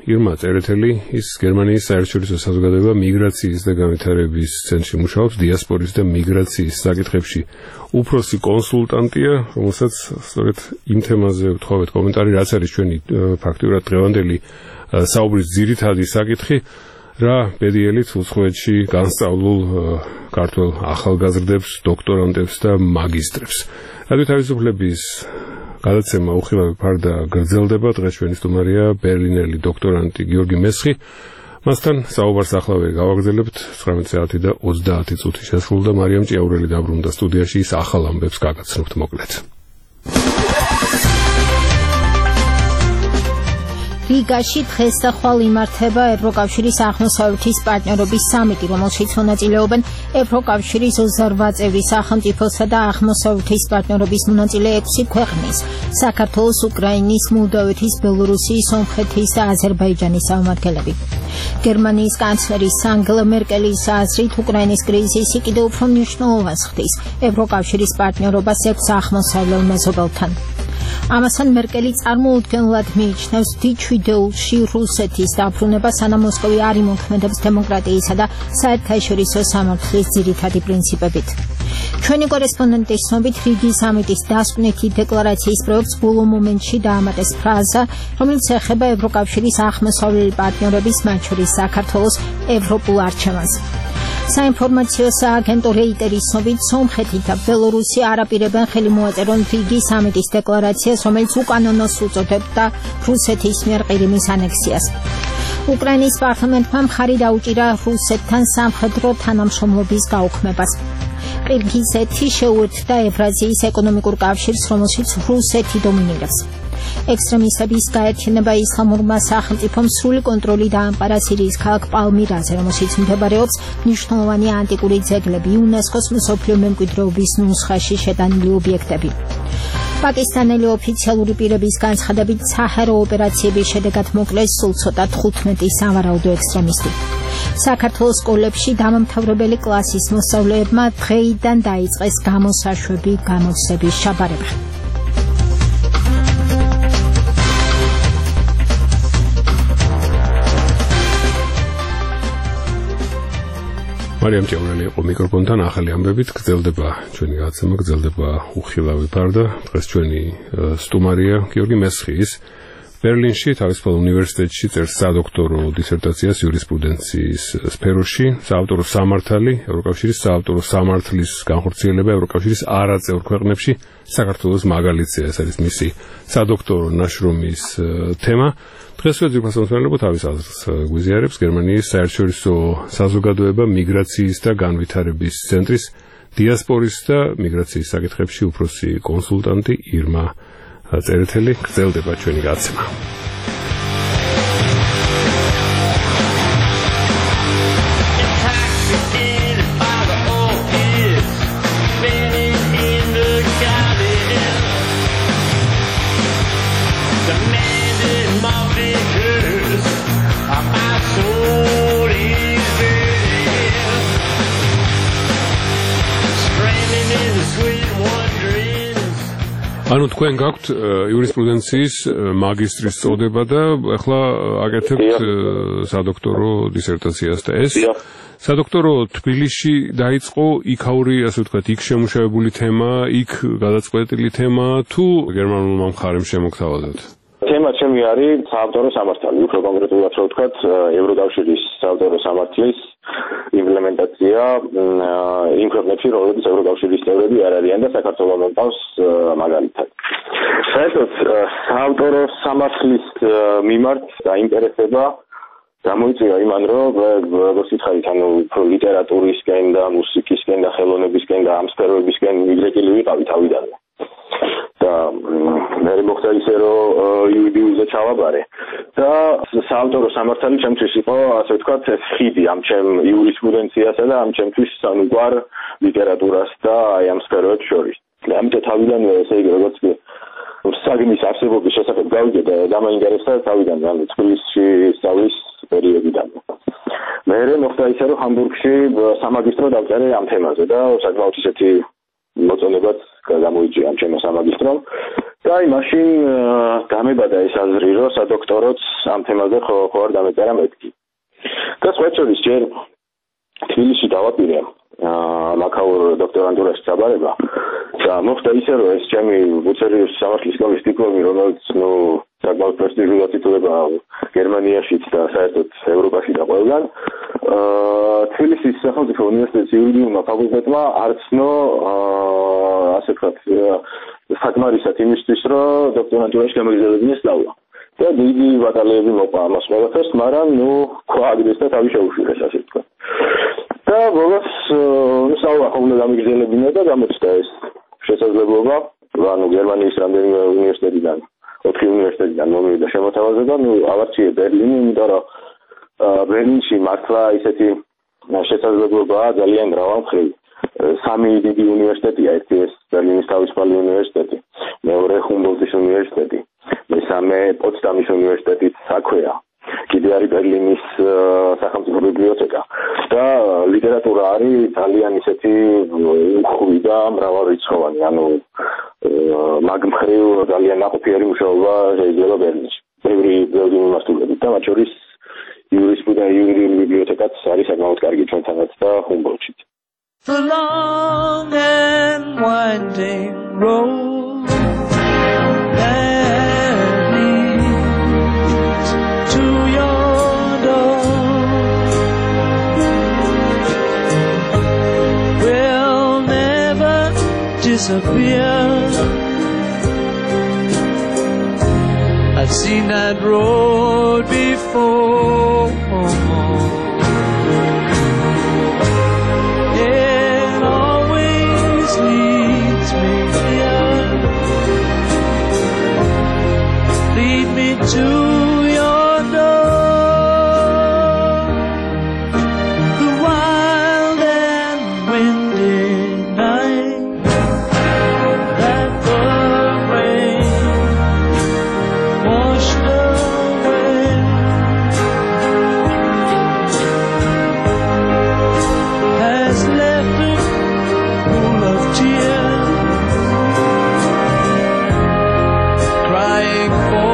ირმა წერეთელი, ის გერმანიის საერთაშორისო საზოგადოება მიგრაციის და განვითარების ცენტრში მუშაობს, დიასპორის და მიგრაციის საკითხებში უფროსი კონსულტანტია, რომელსაც სწორედ იმ თემაზე ვთხოვეთ კომენტარი, რაც არის ჩვენი ფაქტიურად დღევანდელი საუბრის ძირითადი საკითხი, რა ბედიელით უცხოეთში განსწავლულ ქართველ ახალგაზრდებს, დოქტორანტებს და მაგისტრებს. რადიო თავისუფლების გადაცემა უხილავი ფარდა გრძელდება. დღეს ჩვენი სტუმარია ბერლინელი დოქტორანტი გიორგი მესხი. მასთან საუბარს ახლავე გავაგრძელებთ. ცხრამეტი საათი და ოცდაათი წუთი შესრულდა. მარიამ ჭიაურელი დაბრუნდა სტუდიაში, ის ახალ ამბებს გაგაცნობთ მოკლედ. რიგაში დღეს და ხვალ იმართება ევროკავშირის აღმოსავლეთის პარტნიორობის სამიტი, რომელშიც მონაწილეობენ ევროკავშირის ოცდაოთხ წევრი სახელმწიფოსა და აღმოსავლეთის პარტნიორობის მონაწილე ექვსი ქვეყნის, საქართველოს, უკრაინის, მოლდოვეთის, ბელორუსიის, სომხეთის და აზერბაიჯანის წარმომადგენლები. გერმანიის კანცლერის ანგელა მერკელის აზრით, უკრაინის კრიზისი კიდევ უფრო მნიშვნელოვანს ხდის ევროკავშირის პარტნიორობას ექვს აღმოსავლელ მეზობელთან. ამასთან მერკელი წარმოუდგენლად მიიჩნევს დიდ ჩვიდეულში რუსეთის დაბრუნება, სანამ მოსკოვი არ იმოქმედებს დემოკრატიისა და საერთაშორისო სამართლის ძირითადი პრინციპებით. ჩვენი კორესპონდენტის ცნობით, რიგი სამიტის დასკვნითი დეკლარაციის პროექტს ბოლო მომენტში დაამატეს ფრაზა, რომელიც ეხება ევროკავშირის აღმოსავლელი პარტნიორების, მათ შორის საქართველოს ევროპულ არჩევანს. საინფორმაციო სააგენტო რეიტერის ცნობით, სომხეთი და ბელორუსი არ აპირებენ ხელი მოაწერონ რიგი სამიტის დეკლარაციას, რომელიც უკანონოს უწოდებდა რუსეთის მიერ ყირიმის ანექსიას. უკრაინის პარლამენტმა მხარი დაუჭირა რუსეთთან სამხედრო თანამშრომლობის გაუქმებას. ყირგიზეთი შეუერთდა ევრაზიის ეკონომიკურ კავშირს, რომელშიც რუსეთი დომინირებს. ექსტრემისტების გაერთიანება ისლამურმა სახელმწიფომ სრული კონტროლი დაამყარა სირიის ქალაქ პალმირაზე, რომელშიც მდებარეობს მნიშვნელოვანი ანტიკური ძეგლები, იუნესკოს მსოფლიო მემკვიდრეობის ნუსხაში შეტანილი ობიექტები. პაკისტანელი ოფიციალური პირების განცხადებით, საჰარო ოპერაციების შედეგად მოკლეს სულ ცოტა თხუთმეტი სავარაუდო ექსტრემისტი. საქართველოს სკოლებში დამამთავრებელი კლასის მოსწავლეებმა დღეიდან დაიწყეს გამოსაშვები გამოცდების შაბარება. მარიამ ჭიაურელი იყო მიკროფონთან, ახალი ამბებით გრძელდება ჩვენი გადაცემა, გრძელდება უხილავი ფარდა. დღეს ჩვენი სტუმარია გიორგი მესხი, ის ბერლინში თავისუფალ უნივერსიტეტში წერს სადოქტორო დისერტაციას იურისპრუდენციის სფეროში, საავტორო სამართალი, ევროკავშირის საავტორო სამართლის განხორციელება ევროკავშირის არაწევრ ქვეყნებში, საქართველოს მაგალითია, ეს არის მისი სადოქტორო ნაშრომის თემა. დღესვე ძირფას მოსმენელებო თავის აზრს გვიზიარებს გერმანიის საერთაშორისო საზოგადოება მიგრაციის და განვითარების ცენტრის დიასპორის და მიგრაციის საკითხებში უფროსი კონსულტანტი ირმა წერეთელი. გრძელდება ჩვენი გადაცემა. ანუ თქვენ გაქვთ იურისპრუდენციის მაგისტრის წოდება და ახლა აკეთებთ სადოქტორო დისერტაციას და ეს სადოქტორო თბილისში დაიწყო, იქაური, ასე ვთქვათ, იქ შემუშავებული თემა, იქ გადაწყვეტილი თემა, თუ გერმანულმა მხარემ შემოგთავაზეთ? თემა ჩემი არის საავტორო სამართალი, უფრო კონკრეტულად რო ვთქვათ, ევროკავშირის საავტორო სამართლის იმპლემენტაცია იმ ქვეყნებში, რომლებიც ევროკავშირის წევრები არ არიან და საქართველოს მომყავს მაგალითად. საერთოდ საავტორო სამართლის მიმართ დაინტერესება გამოიწვია იმან, რომ როგორც ითხარით, ანუ ლიტერატურისკენ და მუსიკისკენ და ხელოვნებისკენ და ამ სფეროებისკენ მიგრეკილი ვიყავი თავიდანვე. და მე მოხდა ისე, რომ იუდიუზე ჩავაბარე და საავტორო სამართალი ჩემთვის იყო, ასე ვთქვათ, ხიდი ამ ჩემ იურისპრუდენციასა და ამ ჩემთვის სანუგვარ ლიტერატურას და აი ამ სფეროებს შორის. ამიტომ თავიდანვე ესე იგი, როგორც კი საგნის არსებობის შესახებ გავიგე და დამაინტერესდა თავიდანვე, ანუ თბილისში სწავლის პერიოდიდან. მე მოხდა ისე, რომ ჰამბურგში სამაგისტრო დავწერე ამ თემაზე და საკმაოდ ისეთი მოწონებაც გამოიწვია ამ ჩემო სამაგისტრომ და აი მაშინ დამებადა ეს აზრი, რომ სადოქტოროც ამ თემაზე ხო ხო არ დამეწერა მეთქი. და სხვა შორის ჯერ თბილისში დავაპირე მაკაურ დოქტორანტურაში ჩაბარება და მოხდა ისე, რომ ეს ჩემი ბუცერის სამართლის სკოლის დიპლომი, რომელიც ნუ საკმაოდ პრესტიჟულად ითვლება გერმანიაშიც და საერთოდ ევროპაში და ყველგან, თბილისის სახელმწიფო უნივერსიტეტის იურიდიულმა ფაკულტეტმა არცნო ასე ვთქვათ საკმარისად იმისთვის, რომ დოქტორანტურაში გამოგზავნიდეს სწავლა. და დიდი ბატალიები მოყვა ამას ყველაფერს, მაგრამ ნუ ქვა აგდეს და თავი შეუშურეს, ასე ვთქვათ. და ბოლოს სწავლა ხოლმე გამიგზელებინა და გამოჩნდა ეს შესაძლებლობა, ანუ გერმანიის რამდენიმე უნივერსიტეტიდან, ოთხი უნივერსიტეტიდან მომივიდა შემოთავაზება, ნუ ავარჩიე ბერლინი, იმიტომ რომ ბერლინში მართლა ისეთი შესაძლებლობაა ძალიან მრავალმხრივი. სამი დიდი უნივერსიტეტია, ერთი ეს ბერლინის თავისუფალი უნივერსიტეტი, მეორე ჰუმბოლდტის უნივერსიტეტი, მესამე პოტსდამის უნივერსიტეტიც აქვეა. კიდე არის ბერლინის სახელმწიფო ბიბლიოთეკა და ლიტერატურა არის ძალიან ისეთი უხვი და მრავალრიცხოვანი, ანუ მაგ მხრივ ძალიან ნაყოფიერი მუშაობა შეიძლება ბერლინში. ბევრი ბევრი მიმართულებით და მათ შორის იურისპრუდენცია და იურიდიული ბიბლიოთეკაც არის საკმაოდ კარგი ჩვენთანაც და ჰუმბოლდტშიც. The long and winding road that leads to your door will never disappear. I've seen that road before. To your door, the wild and windy night that the rain washed away, has left a pool of tears, crying for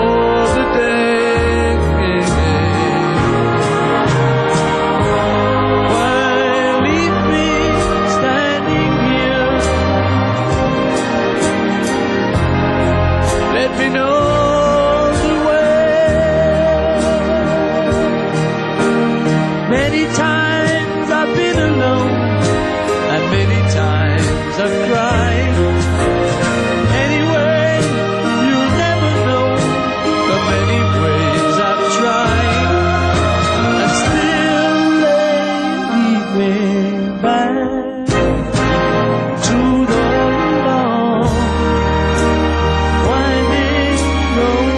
many times I've been alone, and many times I've cried. Anyway, you'll never know the many ways I've tried, and still they lead me back to the long, winding road.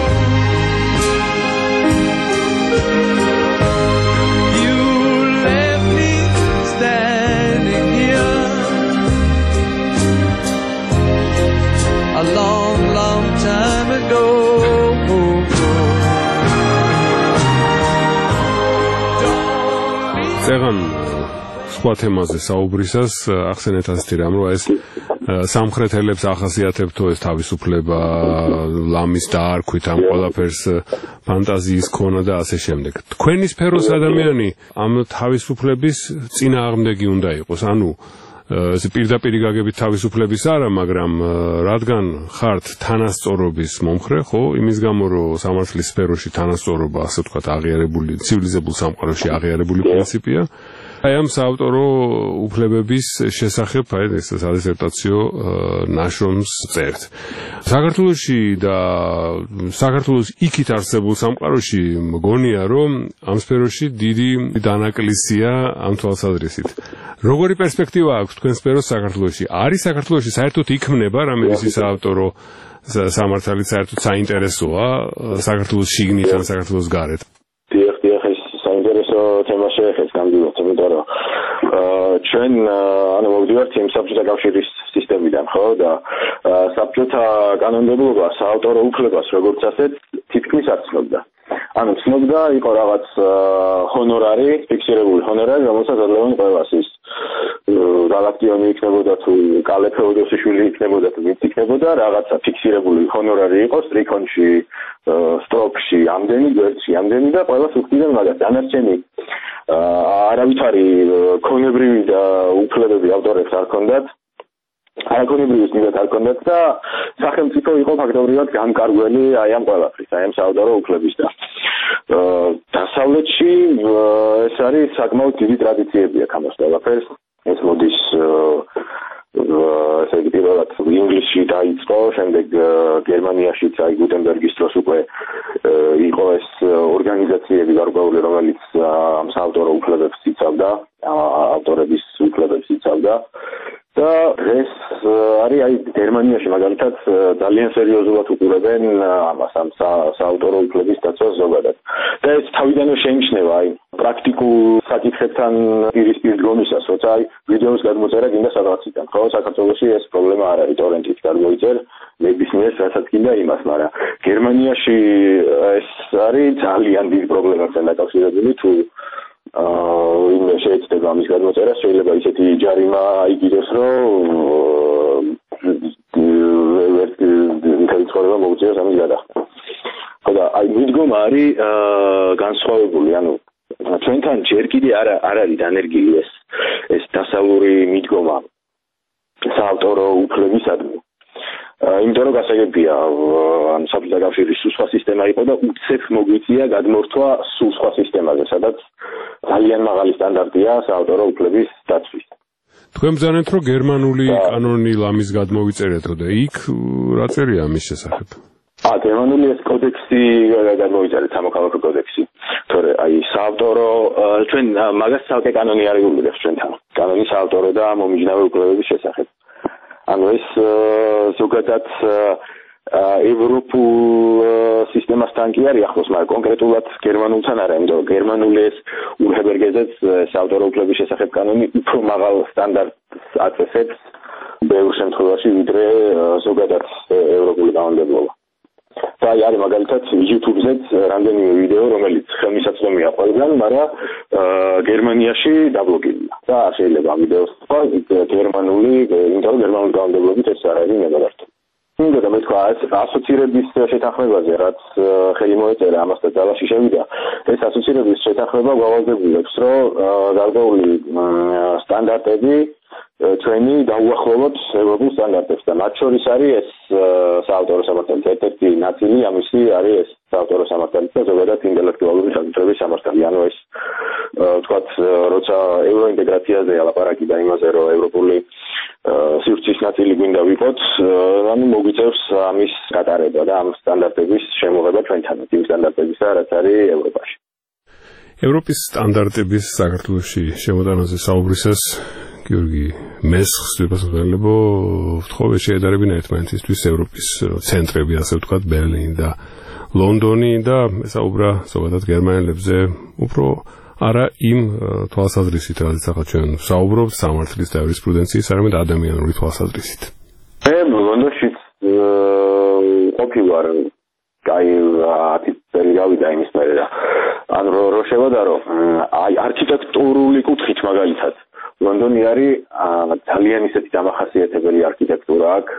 A long, long time ago. წეგან სხვა თემაზე საუბრისას ახსენეთ ასეთი რამ, რომ ეს სამხრეთელებს ახასიათებთო ეს თავისუფლება, ლამის დაარქვით ამ ყველაფერს ფანტაზიის ქონა და ასე შემდეგ. თქვენი სფეროს ადამიანი ამ თავისუფლების წინააღმდეგი უნდა იყოს, ანუ ეს პირდაპირ გაგებით თავისუფლების არა, მაგრამ რადგან ხართ თანასწორობის მომხრე, ხო, იმის გამო რომ სამართლის სფეროში თანასწორობა, ასე ვთქვათ, აღიარებული ცივილიზებულ სამყაროში აღიარებული პრინციპია. აი ამ საავტორო უფლებების შესახებ აი ეს სადისერტაციო ნაშრომს წერთ. საქართველოში და საქართველოს იქით არსებულ სამყაროში მგონია, რომ ამ სფეროში დიდი დანაკლისია ამ თვალსაზრისით. როგორი პერსპექტივა აქვს თქვენ სფეროს საქართველოში? არის საქართველოში საერთოდ იქმნება რამე ის საავტორო სამართალი საერთოდ საინტერესოა საქართველოს შიგნით ან საქართველოს გარეთ? დიახ, დიახ, ეს საინტერესო თემა შეეხეს გამდივართ, იმიტომ რომ ჩვენ ანუ მოვიდივართ იმ საბჭოთა კავშირის სისტემიდან, ხო, და საბჭოთა კანონმდებლობა საავტორო უფლებას როგორც ასეთ თითქმის არ ცნობდა. ანუ ცნობდა, იყო რაღაც ჰონორარი, ფიქსირებული ჰონორარი, რომელსაც ადლევენ ყველას ის გალაქტიონი იქნებოდა თუ კალე ფეოდოსიშვილი იქნებოდა თუ ვინც იქნებოდა, რაღაცა ფიქსირებული ჰონორარი იყოს ტრიქონში, სტროკში, ამდენი, გვერდში ამდენი და ყველას უხდიდნენ მაგას. დანარჩენი არავითარი ქონებრივი და უფლებები ავტორებს არ ჰქონდათ. არაქონებრივის მიღება არ ჰქონდათ და სახელმწიფო იყო ფაქტობრივად გამკარგველი აი ამ ყველაფრის, აი ამ საავტორო უფლების და დასავლეთში ეს არის საკმაოდ დიდი ტრადიციები აქვს ამას ყველაფერს. ეს მოდის ესე იგი პირველად ინგლისში დაიწყო, შემდეგ გერმანიაშიც აი გუტენბერგის დროს უკვე იყო ეს ორგანიზაციები გარკვეული, რომელიც ამ საავტორო უფლებებს იცავდა, ავტორების უფლებებს იცავდა. და ეს არის აი გერმანიაში მაგალითად ძალიან სერიოზულად უყურებენ ამას ამ საავტორო უფლების დაცვას ზოგადად. და ეს თავიდანვე შეიმჩნევა აი პრაქტიკულ საკითხებთან პირისპირ დგომისას, როცა აი ვიდეოს გადმოწერა გინდა სადღაციდან. ხო, საქართველოში ეს პრობლემა არ არის, ტორენტით გადმოიწერ ნებისმიერს რასაც გინდა იმას, მაგრამ გერმანიაში ეს არის ძალიან დიდი პრობლემებთან დაკავშირებული თუ იმ შეიძლება ამის გადმოწერა შეიძლება ისეთი ჯარიმა აიგდეს რომ ერთი ცხოვრება მოუწიოს ამის გადახდა. ხოდა აი მიდგომა არის განსხვავებული, ანუ ჩვენთან ჯერ კიდე არ არ არის დანერგილი ეს ეს დასავლური მიდგომა საავტორო უფლებისადმი. იმიტომ რომ გასაგებია ამ საბჭოთა კავშირის სხვა სისტემა იყო და უცებ მოგვიწია გადმორთვა სულ სხვა სისტემაზე, სადაც ძალიან მაღალი სტანდარტია საავტორო უფლების დაცვის. თქვენ ბრძანეთ, რომ გერმანული კანონი ლამის გადმოვიწერეთ, და იქ რა წერია ამის შესახებ? ა გერმანული ეს კოდექსი გადმოვიწერეთ, სამოქალაქო კოდექსი. თორე აი საავტორო ჩვენ მაგას ცალკე კანონი არ იგულირებს ჩვენთან. კანონი საავტორო და მომიჯნავე უფლებების შესახებ. ანუ ეს ზოგადად ევროპულ სისტემასთან კი არის ახლოს, მაგრამ კონკრეტულად გერმანულთან არა, იმიტომ რომ გერმანული ეს ურჰებერგეზეც საავტორო უფლების შესახებ კანონი უფრო მაღალ სტანდარტს აწესებს ბევრ შემთხვევაში, ვიდრე ზოგადად ევროპული კანონმდებლობა. და აი არის მაგალითად YouTube-ზეც რამდენიმე ვიდეო, რომელიც ხელმისაწვდომია ყველგან, მაგრამ გერმანიაში დაბლოკირდა. და შეიძლება ამ ვიდეოს თქვა გერმანული, იმიტომ რომ გერმანული კანონმდებლობით ეს არ არის მეგაბართო. მინდოდა მეთქვა ასოცირების შეთანხმებაზე, რაც ხელი მოეწერა ამას და ძალაში შევიდა. ეს ასოცირების შეთანხმება გვავალდებულებს, რომ გარკვეული სტანდარტები ჩვენი დაუახლოვოთ ევროპულ სტანდარტებს და მათ შორის არის ეს საავტორო სამართლის ერთ-ერთი ნაწილი, ამისი არის ეს საავტორო სამართალი და ზოგადად ინტელექტუალური საკუთრების სამართალი. ანუ ეს ვთქვათ, როცა ევროინტეგრაციაზე ლაპარაკი და იმაზე, რომ ევროპული სივრცის ნაწილი გვინდა ვიყოთ, ანუ მოგვიწევს ამის გატარება და ამ სტანდარტების შემოღება ჩვენთან, იმ სტანდარტებისა, რაც არის ევროპაში. ევროპის სტანდარტების საქართველოში შემოტანაზე საუბრისას გიორგი მესხს ვიფასებელებო ვთხოვე შეედარებინა ერთმანეთისთვის ევროპის ცენტრები, ასე ვთქვათ, ბერლინი და ლონდონი და ესაუბრა ზოგადად გერმანელებზე უფრო არა იმ თვალსაზრისით, რადგან ახლა ჩვენ საუბრობთ სამართლის და იურისპრუდენციის, არამედ ადამიანური თვალსაზრისით. მე ლონდონში ყოფილვარ აი ათი წელი გავიდა იმის მერე და ან რო შევადარო აი არქიტექტურული კუთხით მაგალითად ლონდონი არის ძალიან ისეთი დამახასიათებელი არქიტექტურა აქვს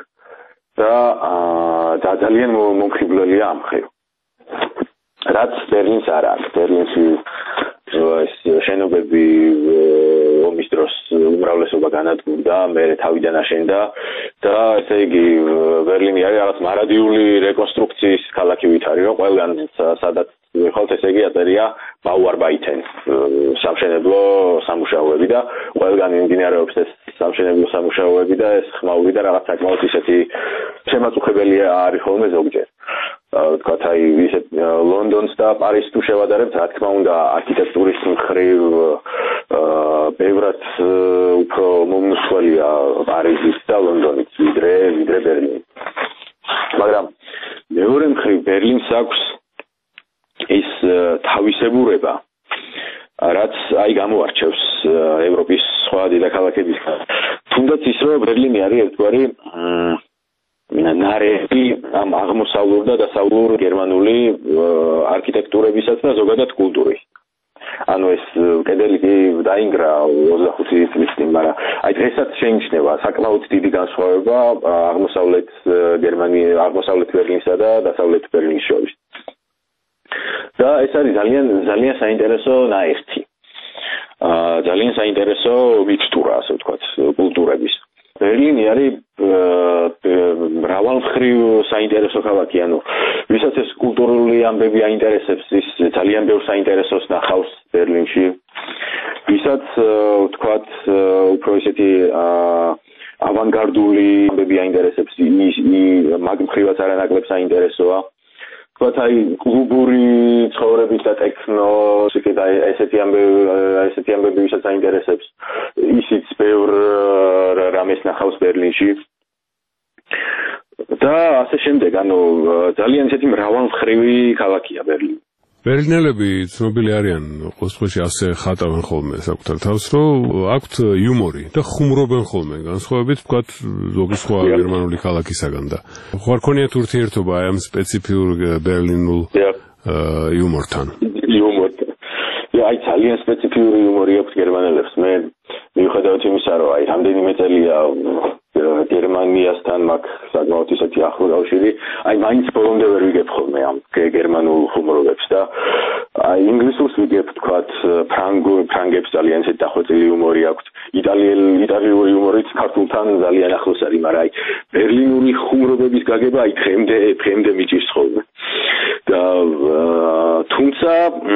და ძალიან მომხიბვლელია ამ ხევ. რაც ბერლინს არ აქვს. ბერლინში ეს შენობები ომის დროს უმრავლესობა განადგურდა, მერე თავიდან აშენდა და ესე იგი ბერლინი არის რაღაც მარადიული რეკონსტრუქციის ქალაქი ვითარი, რომ ყველგან სადაც ვიხავთ, ესე იგი აწერია ბაუარბაიტენ, სამშენებლო სამუშაოები და ყველგან მიმდინარეობს ეს სამშენებლო სამუშაოები და ეს ხმაური და რაღაც საკმაოდ ისეთი შემაწუხებელი არის ხოლმე ზოგჯერ. ვთქვათ, აი ისეთ ლონდონს და პარიზს თუ შევადარებთ, რა თქმა უნდა, არქიტექტურის მხრივ ბევრად უფრო მომნუსხველია პარიზიც და ლონდონიც ვიდრე ვიდრე ბერლინი. მაგრამ მეორე მხრივ ბერლინს აქვს ის თავისებურება, რაც აი გამოარჩევს ევროპის სხვა დედაქალაქებისგან. თუნდაც ის, რომ ბერლინი არის ერთგვარი ნარევი ამ აღმოსავლურ და დასავლურ გერმანული არქიტექტურებისაც და ზოგადად კულტურის. ანუ ეს კედელი კი დაინგრა ოცდახუთი წლის წინ, მაგრამ აი დღესაც შეიმჩნევა საკმაოდ დიდი განსხვავება აღმოსავლეთ გერმანიის, აღმოსავლეთ ბერლინსა და დასავლეთ ბერლინის შორის. და ეს არის ძალიან ძალიან საინტერესო ნაერთი. აა ძალიან საინტერესო მიქსტურა, ასე ვთქვათ, კულტურების. ბერლინი არის მრავალმხრივ საინტერესო ქალაქი, ანუ ვისაც ეს კულტურული ამბები აინტერესებს, ის ძალიან ბევრ საინტერესოს ნახავს ბერლინში. ვისაც ვთქვათ, უფრო ისეთი ავანგარდული ამბები აინტერესებს, ის მაგ მხრივაც არანაკლებ საინტერესოა. ვთქვათ, აი კლუბური ცხოვრების და ტექნო, შეკეთა ესეთი ამბები, ესეთი ამბები ვისაც აინტერესებს, ისიც ბევრ რამეს ნახავს ბერლინში. და ასე შემდეგ, ანუ ძალიან ისეთი მრავალმხრივი ქალაქია ბერლინი. ბერლინელები ცნობილი არიან ყოველთვის ასე ხატავენ ხოლმე საკუთარ თავს, რომ აქვთ იუმორი და ხუმრობენ ხოლმე, განსხვავებით ვთქვათ ზოგი სხვა გერმანული ქალაქისაგან და ხო არ ქონიათ ურთიერთობა აი ამ სპეციფიურ ბერლინულ იუმორთან? იუმორთან. აი ძალიან სპეციფიური იუმორი აქვს გერმანელებს. მე მიუხედავად იმისა, რომ აი რამდენიმე წელია გერმანიასთან მაქვს საკმაოდ ისეთი ახლო კავშირი, აი მაინც ბოლომდე ვერ ვიგებ ხოლმე ამ გერმანულ ხუმრობებს და აი ინგლისურს ვიგებ, თქვათ, ფრანგულ ფრანგებს ძალიან ისეთი დახვეწილი იუმორი აქვთ. იტალიელი იტალიური იუმორიც ქართულთან ძალიან ახლოს არის, მაგრამ აი ბერლინული ხუმრობების გაგება აი დღემდე დღემდე მიჭირს ხოლმე. და თუმცა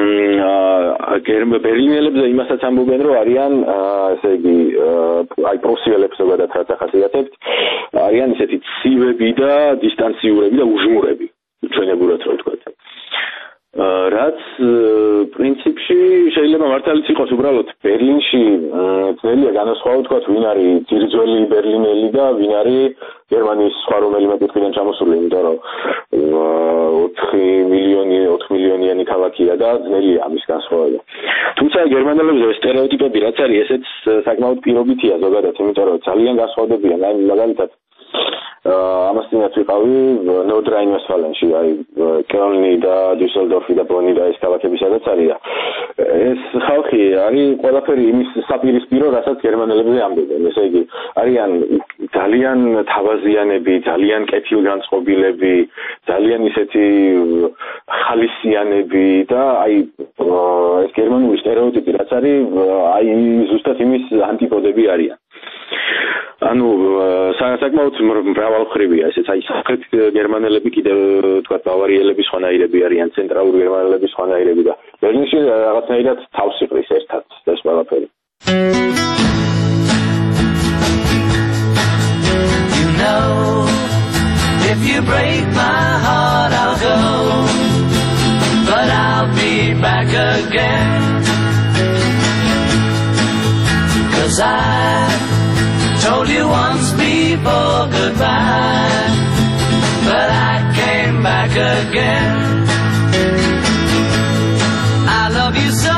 ბერლინელებზე იმასაც ამბობენ, რომ არიან ესე იგი აი პრუსიელებს ზოგადად რაც ახასიათებთ, არიან ისეთი ცივები და დისტანციურები და უჟმურები, ჩვენებურად რო ვთქვათ. რაც პრინციპში შეიძლება მართალიც იყოს, უბრალოდ ბერლინში ძნელია განასხვაო, თქვათ, ვინ არის ძირძველი ბერლინელი და ვინ არის გერმანიის სხვა რომელიმე კუთხიდან ჩამოსული, იმიტომ რომ ოთხი მილიონი ოთხ მილიონიანი ქალაქია და ძნელია ამის განსხვავება. თუმცა გერმანელებზე სტერეოტიპები რაც არის, ესეც საკმაოდ პირობითია ზოგადად, იმიტომ რომ ძალიან განსხვავდებიან, აი მაგალითად ამას წინათ ვიყავი ნორდრაინ-ვესტფალენში, აი კელნი და დიუსელდორფი და ბონი და ეს ქალაქები სადაც არის. ეს ხალხი არის ყველაფერი იმის საპირისპირო, რასაც გერმანელებზე ამბობენ. ესე იგი, არიან ძალიან თავაზიანები, ძალიან კეთილგანწყობილები, ძალიან ისეთი ხალისიანები და აი ეს გერმანული სტერეოტიპი რაც არის, აი ზუსტად იმის ანტიპოდები არიან. ანუ საკმაოდ მრავალმხრივია ესეც, აი სამხრეთ გერმანელები კიდევ თქვა ბავარიელები სხვანაირები არიან, ცენტრალურ გერმანელები სხვანაირები და ბერლინში რაღაცნაირად თავს იყრის ერთად ეს ყველაფერი. You know, if you break my heart I'll go, but I'll be back again, 'cause I told you once before goodbye, but I came back again. I love you so,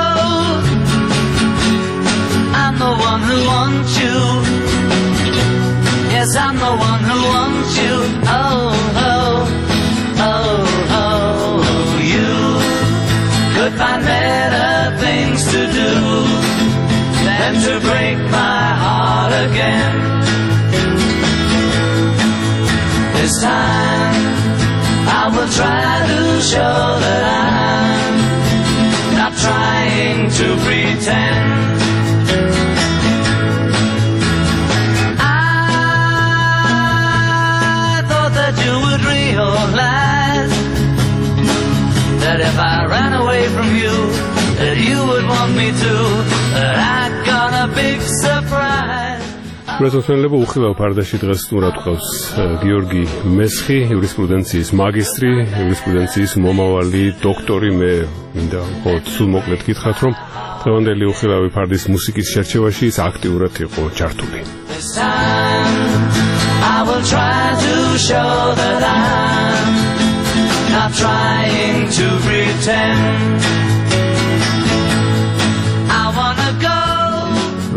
I'm the one who wants you. Yes, I'm the one who wants you. Oh, oh, oh, oh. You could find better things to do than to break my heart again. This time I will try to show that I'm not trying to pretend. I thought that you would realize that if I ran away from you, that you would want me to, that I got a big surprise. პრეზიდენტები უხილავ ფარდაში დღეს სტუმრად ყავს გიორგი მესხი, იურისპრუდენციის მაგისტრი, იურისპრუდენციის მომავალი დოქტორი. მე მინდა ხოთ სულ მოკლედ გითხრათ, რომ დღევანდელი უხილავი ფარდის მუსიკის შერჩევაში ის აქტიურად იყო ჩართული. This time I will try to show that I'm not trying to pretend.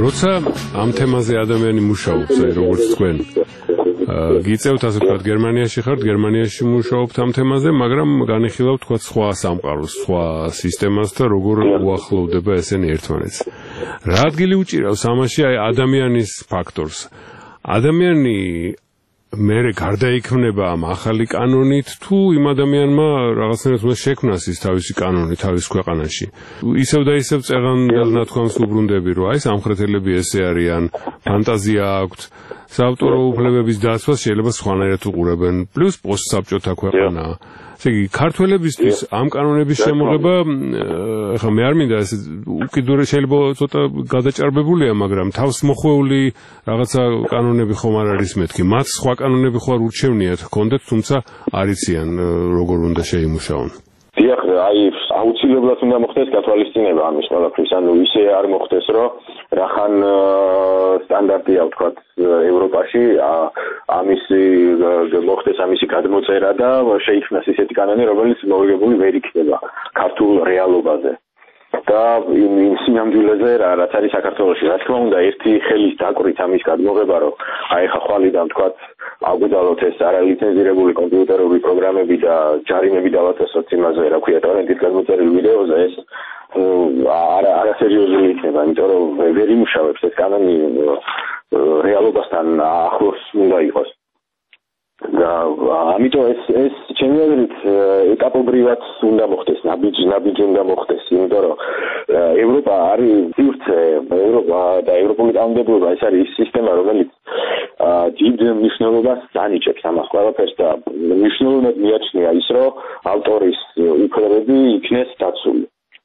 როცა ამ თემაზე ადამიანი მუშაობს, აი როგორც თქვენ გიწევთ ასე ვთქვათ, გერმანიაში ხართ, გერმანიაში მუშაობთ ამ თემაზე, მაგრამ განიხილავთ თქვათ სხვა სამყაროს, სხვა სისტემას და როგორ უახლოვდება ესენი ერთმანეთს. რა ადგილი უჭირავს ამაში აი ადამიანის ფაქტორს? ადამიანი მერე გარდაიქმნება ამ ახალი კანონით, თუ იმ ადამიანმა რაღაცნაირად უნდა შექმნას ის თავისი კანონი თავის ქვეყანაში. ისევ და ისევ წეღან ნათქვამს უბრუნდები, რომ აი სამხრეთელები ესე არიან, ფანტაზია აქვთ, საავტორო უფლებების დაცვას შეიძლება სხვანაირად უყურებენ, პლუს პოსტსაბჭოთა ქვეყანაა. ესე იგი, ქართველებისთვის ამ კანონების შემოღება, ეხლა მე არ მინდა ეს უკიდურე შეიძლება ცოტა გადაჭარბებულია, მაგრამ თავს მოხვეული რაღაცა კანონები ხომ არ არის მეთქი. მათ სხვა კანონები ხო არ ურჩევნიათ ჰქონდეთ, თუმცა არ იციან როგორ უნდა შეიმუშაონ. დიახ, აი აუცილებლად უნდა მოხდეს გათვალისწინება ამის ყველაფრის, ანუ ისე არ მოხდეს, რომ რახან სტანდარტია ვთქვათ ევროპაში, ამის მოხდეს ამისი გადმოწერა და შეიქმნას ისეთი კანონი, რომელიც მოგებული ვერ იქნება ქართულ რეალობაზე. და იმ სინამდვილეზე რაც არის საქართველოში, რა თქმა უნდა, ერთი ხელის დაკვირით ამის გადმოღება, რომ აი ხა ხვალიდან ვთქვათ აგვიდალოთ ეს არალიცენზირებული კომპიუტერული პროგრამები და ჯარიმები დავაწესოთ იმაზე, რა ქვია, ტორენტით გადმოწერილ ვიდეოზე, ეს არა არასერიოზული იქნება, იმიტომ რომ ვერ იმუშავებს ეს კანონი რეალობასთან ახლოს უნდა იყოს. და ამიტომ ეს ეს ჩემი აზრით ეტაპობრივად უნდა მოხდეს, ნაბიჯ ნაბიჯ უნდა მოხდეს, იმიტომ რომ ევროპა არის სივრცე, ევროპა და ევროპული კანონმდებლობა ეს არის ის სისტემა, რომელიც დიდ მნიშვნელობას ანიჭებს ამას ყველაფერს და მნიშვნელოვნად მიაჩნია ის, რომ ავტორის უფლებები იქნეს დაცული.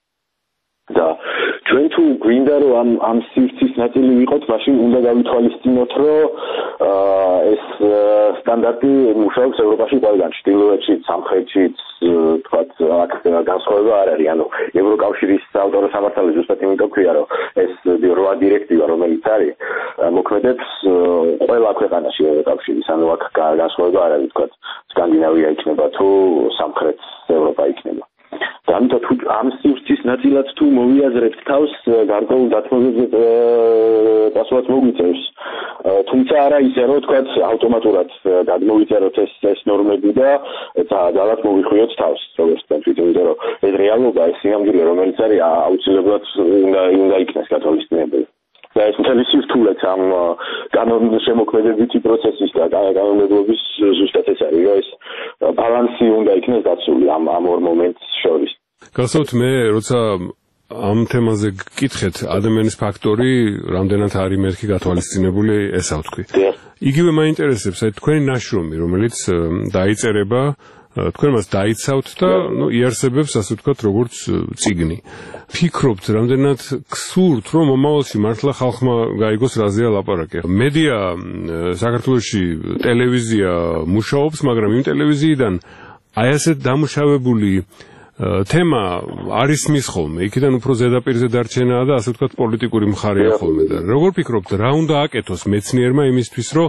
და ჩვენ თუ გვინდა რომ ამ ამ სივრცის ნაწილი ვიყოთ, მაშინ უნდა გავითვალისწინოთ, რომ ეს სტანდარტი მუშაობს ევროპაში ყველგან, ჩრდილოეთში, სამხრეთში, თქვათ, აქ განსხვავება არ არის. ანუ ევროკავშირის საავტორო სამართალი ზუსტად იმიტომ ქვია, რომ ეს რვა დირექტივა, რომელიც არის, მოქმედებს ყველა ქვეყანაში ევროკავშირის, ანუ აქ განსხვავება არ არის, თქვათ, სკანდინავია იქნება თუ სამხრეთ ევროპა იქნება. და ამიტომ თუ ამ სივრცის ნაწილად თუ მოვიაზრებთ თავს, გარკვეულ დათმობებზე პასუხად მოგვიწევს. თუმცა არა ისე, რომ თქვათ ავტომატურად გადმოვიწეროთ ეს ეს ნორმები და ძალად მოვიხვიოთ თავს, როგორც თქვით, იმიტომ რომ ეს რეალობა, ეს სინამდვილე, რომელიც არის აუცილებლად უნდა უნდა იქნეს გათვალისწინებელი. და ეს მთელი სირთულეც ამ კანონის შემოქმედებითი პროცესის და კანონმდებლობის ზუსტად ეს არის, რომ ეს ბალანსი უნდა იქნეს დაცული ამ ამ ორ მომენტს შორის. გასავთ მე, როცა ამ თემაზე გკითხეთ, ადამიანის ფაქტორი რამდენად არის მეთქი გათვალისწინებული, ესა ვთქვი. იგივე მაინტერესებს, აი თქვენი ნაშრომი, რომელიც დაიწერება, თქვენ მას დაიცავთ და ნუ იარსებებს, ასე ვთქვათ, როგორც წიგნი. ფიქრობთ, რამდენად გსურთ, რომ მომავალში მართლა ხალხმა გაიგოს რაზეა ლაპარაკი. მედია საქართველოში ტელევიზია მუშაობს, მაგრამ იმ ტელევიზიიდან აი ასეთ დამუშავებული თემა არის მის ხოლმე, იქიდან უფრო ზედაპირზე დარჩენაა და ასე ვთქვათ პოლიტიკური მხარეა ხოლმე და როგორ ფიქრობთ, რა უნდა აკეთოს მეცნიერმა იმისთვის, რომ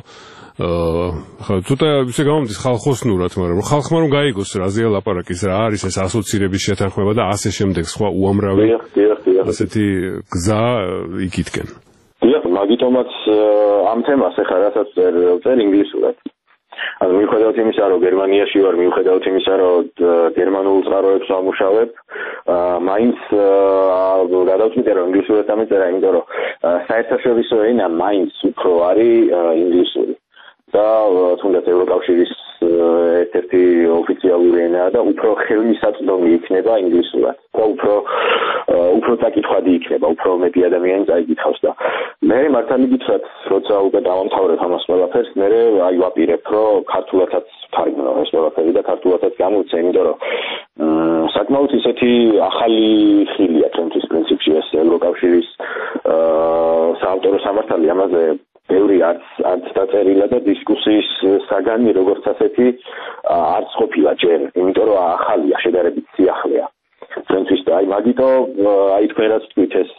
ხა ცოტა ისე გამომდის ხალხოსნურად, მაგრამ ხალხმა რომ გაიგოს რაზეა ლაპარაკი, რა არის ეს ასოცირების შეთანხმება და ასე შემდეგ სხვა უამრავი ასეთი გზა იქითკენ. დიახ, მაგიტომაც ამ თემას ახლა რასაც წერ ინგლისურად. ანუ მიუხედავად იმისა, რომ გერმანიაში ვარ, მიუხედავად იმისა, რომ გერმანულ წყაროებს ვამუშავებ, მაინც გადავწყვიტე, რომ ინგლისურად დამეწერა, იმიტომ რომ საერთაშორისო ენა მაინც უფრო არის ინგლისური. და თუნდაც ევროკავშირის ერთ-ერთი ოფიციალური ენაა და უფრო ხელმისაწვდომი იქნება ინგლისურად. და უფრო უფრო საკითხადი იქნება, უფრო მეტი ადამიანი წაიკითხავს და მე მართალი მიგითხრათ, როცა უკვე დავამთავრებ ამას ყველაფერს, მე აი ვაპირებ, რომ ქართულადაც თარგმნო ეს ყველაფერი და ქართულადაც გამოვცე, იმიტომ რომ საკმაოდ ისეთი ახალი ხილია ჩვენთვის პრინციპში ეს ევროკავშირის საავტორო სამართალი, ამაზე ბევრი არც არც დაწერილა და დისკუსიის საგანი როგორც ასეთი არც ყოფილა ჯერ, იმიტომ რომ ახალია, შედარებით სიახლეა. ჩვენთვის და აი მაგიტო აი თქვენ რაც თქვით ეს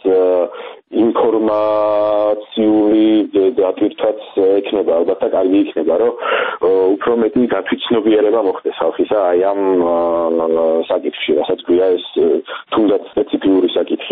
ინფორმაციული დატვირთვაც ექნება, ალბათ და კარგი იქნება, რომ უფრო მეტი გათვითცნობიერება მოხდეს ხალხისა აი ამ საკითხში, რასაც ქვია ეს თუნდაც სპეციფიური საკითხი,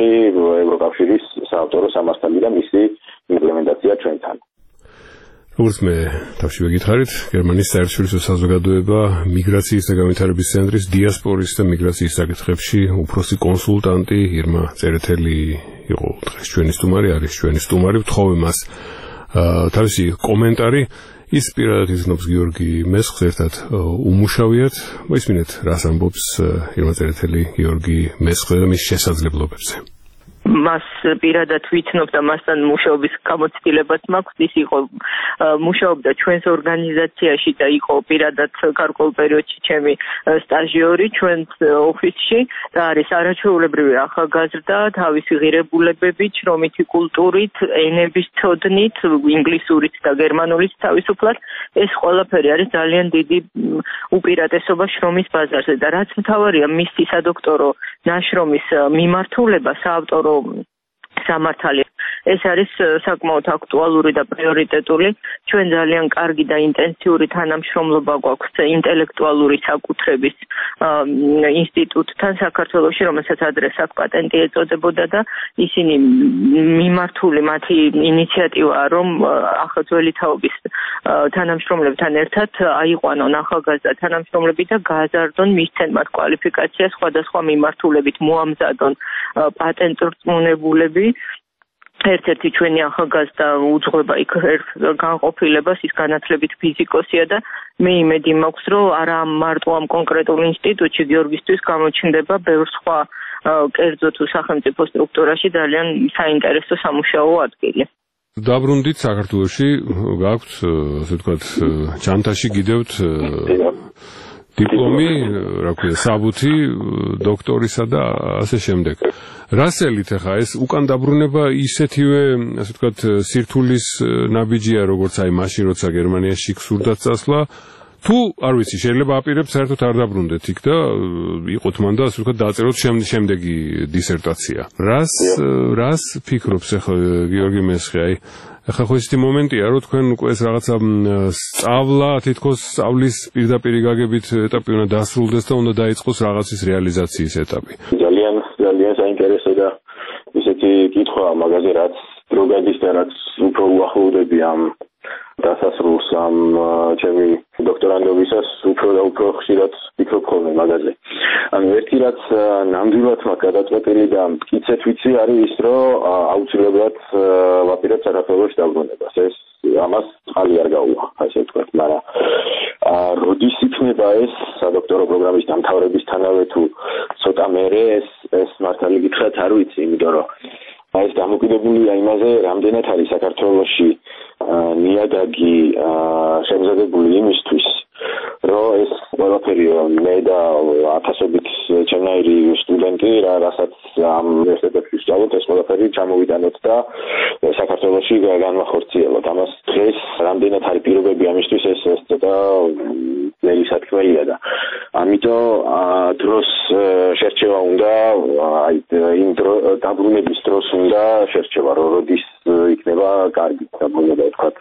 ხუთი ევროკავშირის საავტორო სამართალი და მისი იმპლემენტაცია ჩვენთან. როგორც მე თავშივე გითხარით, გერმანიის საერთაშორისო საზოგადოება მიგრაციის და განვითარების ცენტრის დიასპორის და მიგრაციის საკითხებში უფროსი კონსულტანტი ირმა წერეთელი იყო დღეს ჩვენი სტუმარი, არის ჩვენი სტუმარი. ვთხოვე მას თავისი კომენტარი. ის პირადად იზნობს გიორგი მესხს, ერთად უმუშავიათ. მოისმინეთ, რას ამბობს ირმა წერეთელი გიორგი მესხზე და მის შესაძლებლობებზე. მას პირადად ვიცნობ და მასთან მუშაობის გამოცდილებაც მაქვს. ის იყო მუშაობდა ჩვენს ორგანიზაციაში და იყო პირადად გარკვეულ პერიოდში ჩემი სტაჟიორი ჩვენს ოფისში და არის არაჩვეულებრივი ახალგაზრდა, თავისი ღირებულებებით, შრომითი კულტურით, ენების ცოდნით, ინგლისურით და გერმანულით თავისუფლად. ეს ყველაფერი არის ძალიან დიდი უპირატესობა შრომის ბაზარზე და რაც მთავარია, მისი სადოქტორო ნაშრომის მიმართულება, საავტორო სამართალი. ეს არის საკმაოდ აქტუალური და პრიორიტეტული. ჩვენ ძალიან კარგი და ინტენსიური თანამშრომლობა გვაქვს ინტელექტუალური საკუთრების ინსტიტუტთან საქართველოში, რომელსაც ადრე საკპატენტი ეწოდებოდა და ისინი მიმართული მათი ინიციატივაა, რომ ახალძველი თაობის თანამშრომლებთან ერთად აიყვანონ ახალგაზრდა თანამშრომლები და გააზარდონ, მისცენ მათ კვალიფიკაცია სხვადასხვა მიმართულებით, მოამზადონ პატენტრწმუნებულები. ერთ-ერთი ჩვენი ახალგაზრდა უძღვება იქ განყოფილებას, ის განათლებით ფიზიკოსია და მე იმედი მაქვს, რომ არა მარტო ამ კონკრეტულ ინსტიტუტში გიორგისთვის გამოჩნდება ბევრ სხვა კერძო თუ სახელმწიფო სტრუქტურაში ძალიან საინტერესო სამუშაო ადგილი. დაბრუნდით საქართველოში, გაქვთ, ასე ვთქვათ, ჩანთაში გიდევთ დიპლომი, რა ქვია, საბუთი დოქტორისა და ასე შემდეგ. რას ელით ახლა ეს უკან დაბრუნება ისეთივე, ასე ვთქვათ, სირთულის ნაბიჯია, როგორც აი მაშინ, როცა გერმანიაში გსურდათ წასვლა, თუ არ ვიცი, შეიძლება აპირებთ საერთოდ არ დაბრუნდეთ იქ და იყოთ მან და ასე ვთქვათ, დააწეროთ შემდეგი დისერტაცია. რას რას ფიქრობს ახლა გიორგი მესხი, აი ახლა ხო ისეთი მომენტია, რომ თქვენ უკვე ეს რაღაცა სწავლა, თითქოს სწავლის პირდაპირ გაგებით ეტაპი უნდა დასრულდეს და უნდა დაიწყოს რაღაცის რეალიზაციის ეტაპი. ძალიან ძალიან საინტერესო და ისეთი კითხვა მაგაზე, რაც დრო გადის და რაც უფრო უახლოვდები ამ დასასრულს ამ ჩემი დოქტორანდობისას, უფრო და უფრო ხშირად ვფიქრობ ხოლმე მაგაზე. ანუ ერთი რაც ნამდვილად მაქვს გადაწყვეტილი და მტკიცედ ვიცი არის ის, რომ აუცილებლად ვაპირებ საქართველოში დაბრუნებას. ეს ამას წყალი არ გაუვა, ასე ვთქვათ, მაგრამ როდის იქნება ეს სადოქტორო პროგრამის დამთავრებისთანავე თუ ცოტა მერე, ეს ეს მართალი გითხრათ არ ვიცი, იმიტომ რომ აი ეს დამოკიდებულია იმაზე, რამდენად არის საქართველოში ნიადაგი შემზადებული იმისთვის, რომ ეს ყველაფერი მე და ათასობით ჩემნაირი სტუდენტი, რასაც ამ უნივერსიტეტებში ვსწავლობთ, ეს ყველაფერი ჩამოვიტანოთ და საქართველოში განვახორციელოთ. ამას დღეს რამდენად არის პირობები ამისთვის, ეს ეს ცოტა ძნელი საქმეა და ამიტომ დროს შერჩევა უნდა, აი იმ დაბრუნების დროს უნდა შერჩევა, რომ როდის იქნება კარგი დაბრუნება, ვთქვათ,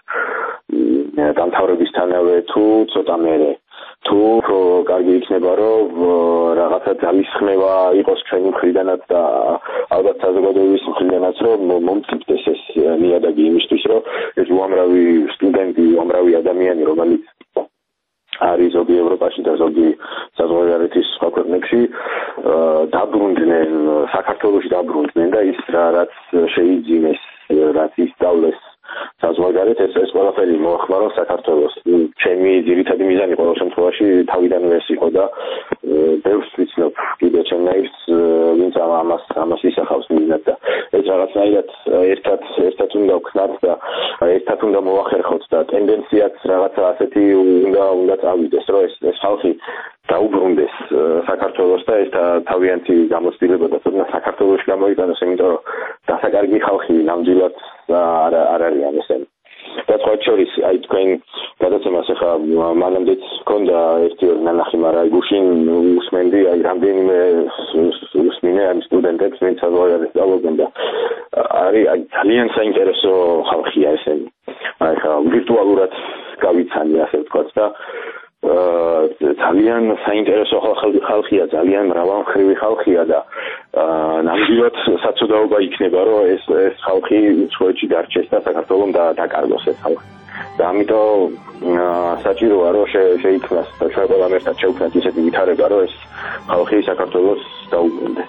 დამთავრებისთანავე თუ ცოტა მერე. თუ კარგი იქნება, რომ რაღაცა ძალისხმევა იყოს ჩვენი მხრიდანაც და ალბათ საზოგადოების მხრიდანაც, რომ მომწიფდეს ეს ნიადაგი იმისთვის, რომ ეს უამრავი სტუდენტი, უამრავი ადამიანი, რომელიც არის ზოგი ევროპაში და ზოგი საზღვარგარეთის სხვა ქვეყნებში, დაბრუნდნენ, საქართველოში დაბრუნდნენ და ის რაც შეიძინეს, რაც ისწავლეს საზღვარგარეთ, ეს ეს ყველაფერი მოახმაროს საქართველოს. ჩემი ძირითადი მიზანი ყოველ შემთხვევაში თავიდანვე ეს იყო და ბევრს ვიცნობ კიდე ჩემნაირს, ვინც ამას ამას ისახავს მიზნად და ეს რაღაცნაირად ერთად ერთად უნდა ვქნათ და ერთად უნდა მოახერხოთ და ტენდენციაც რაღაცა ასეთი უნდა უნდა წავიდეს, რომ ეს ეს ხალხი დაუბრუნდეს საქართველოს და ეს თავიანთი გამოცდილება და თუნდაც საქართველოში გამოიტანოს, იმიტომ რომ დასაკარგი ხალხი ნამდვილად არ არ არიან ესენი. და სხვა შორის აი თქვენ გადაცემას ახლა მანამდეც ჰქონდა ერთი ორი ნანახი, მაგრამ აი გუშინ უსმენდი, აი რამდენიმე უსმინე ამ სტუდენტებს, ვინც საზღვარგარეთ სწავლობენ და არის აი ძალიან საინტერესო ხალხია ესენი. აი ხა ვირტუალურად გავიცანი, ასე ვთქვათ და ძალიან საინტერესო ხალხია, ძალიან მრავალმხრივი ხალხია და ნამდვილად საცოდაობა იქნება, რომ ეს ეს ხალხი უცხოეთში დარჩეს და საქართველოს დაკარგოს ეს ხალხი. და ამიტომ საჭიროა, რომ შეიქმნას და ჩვენ ყველამ ერთად შევქმნათ ისეთი ვითარება, რომ ეს ხალხი საქართველოს დაუბრუნდეს.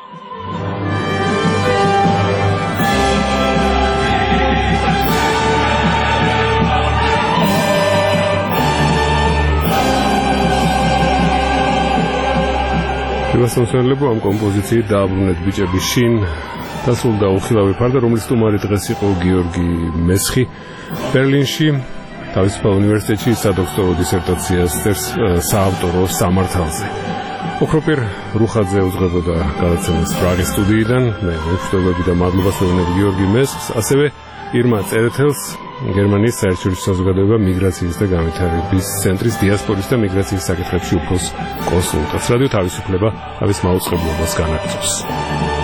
მოსმენელებო ამ კომპოზიციით დააბრუნეთ ბიჭები შინ დასრულდა უხილავი ფარდა, რომლის სტუმარი დღეს იყო გიორგი მესხი ბერლინში თავისუფალ უნივერსიტეტში სადოქტორო დისერტაციას წერს საავტორო სამართალზე. ოქროპირ რუხაძე უძღვებოდა გადაცემას პრაღის სტუდიიდან. მე მეგობრები და მადლობას ვეუბნები გიორგი მესხს, ასევე ირმა წერეთელს, გერმანიის საერთაშორისო საზოგადოება მიგრაციის და განვითარების ცენტრის დიასპორის და მიგრაციის საკითხებში უფროს კონსულტანტს. რადიო თავისუფლება თავის მაუწყებლობას განაგრძობს.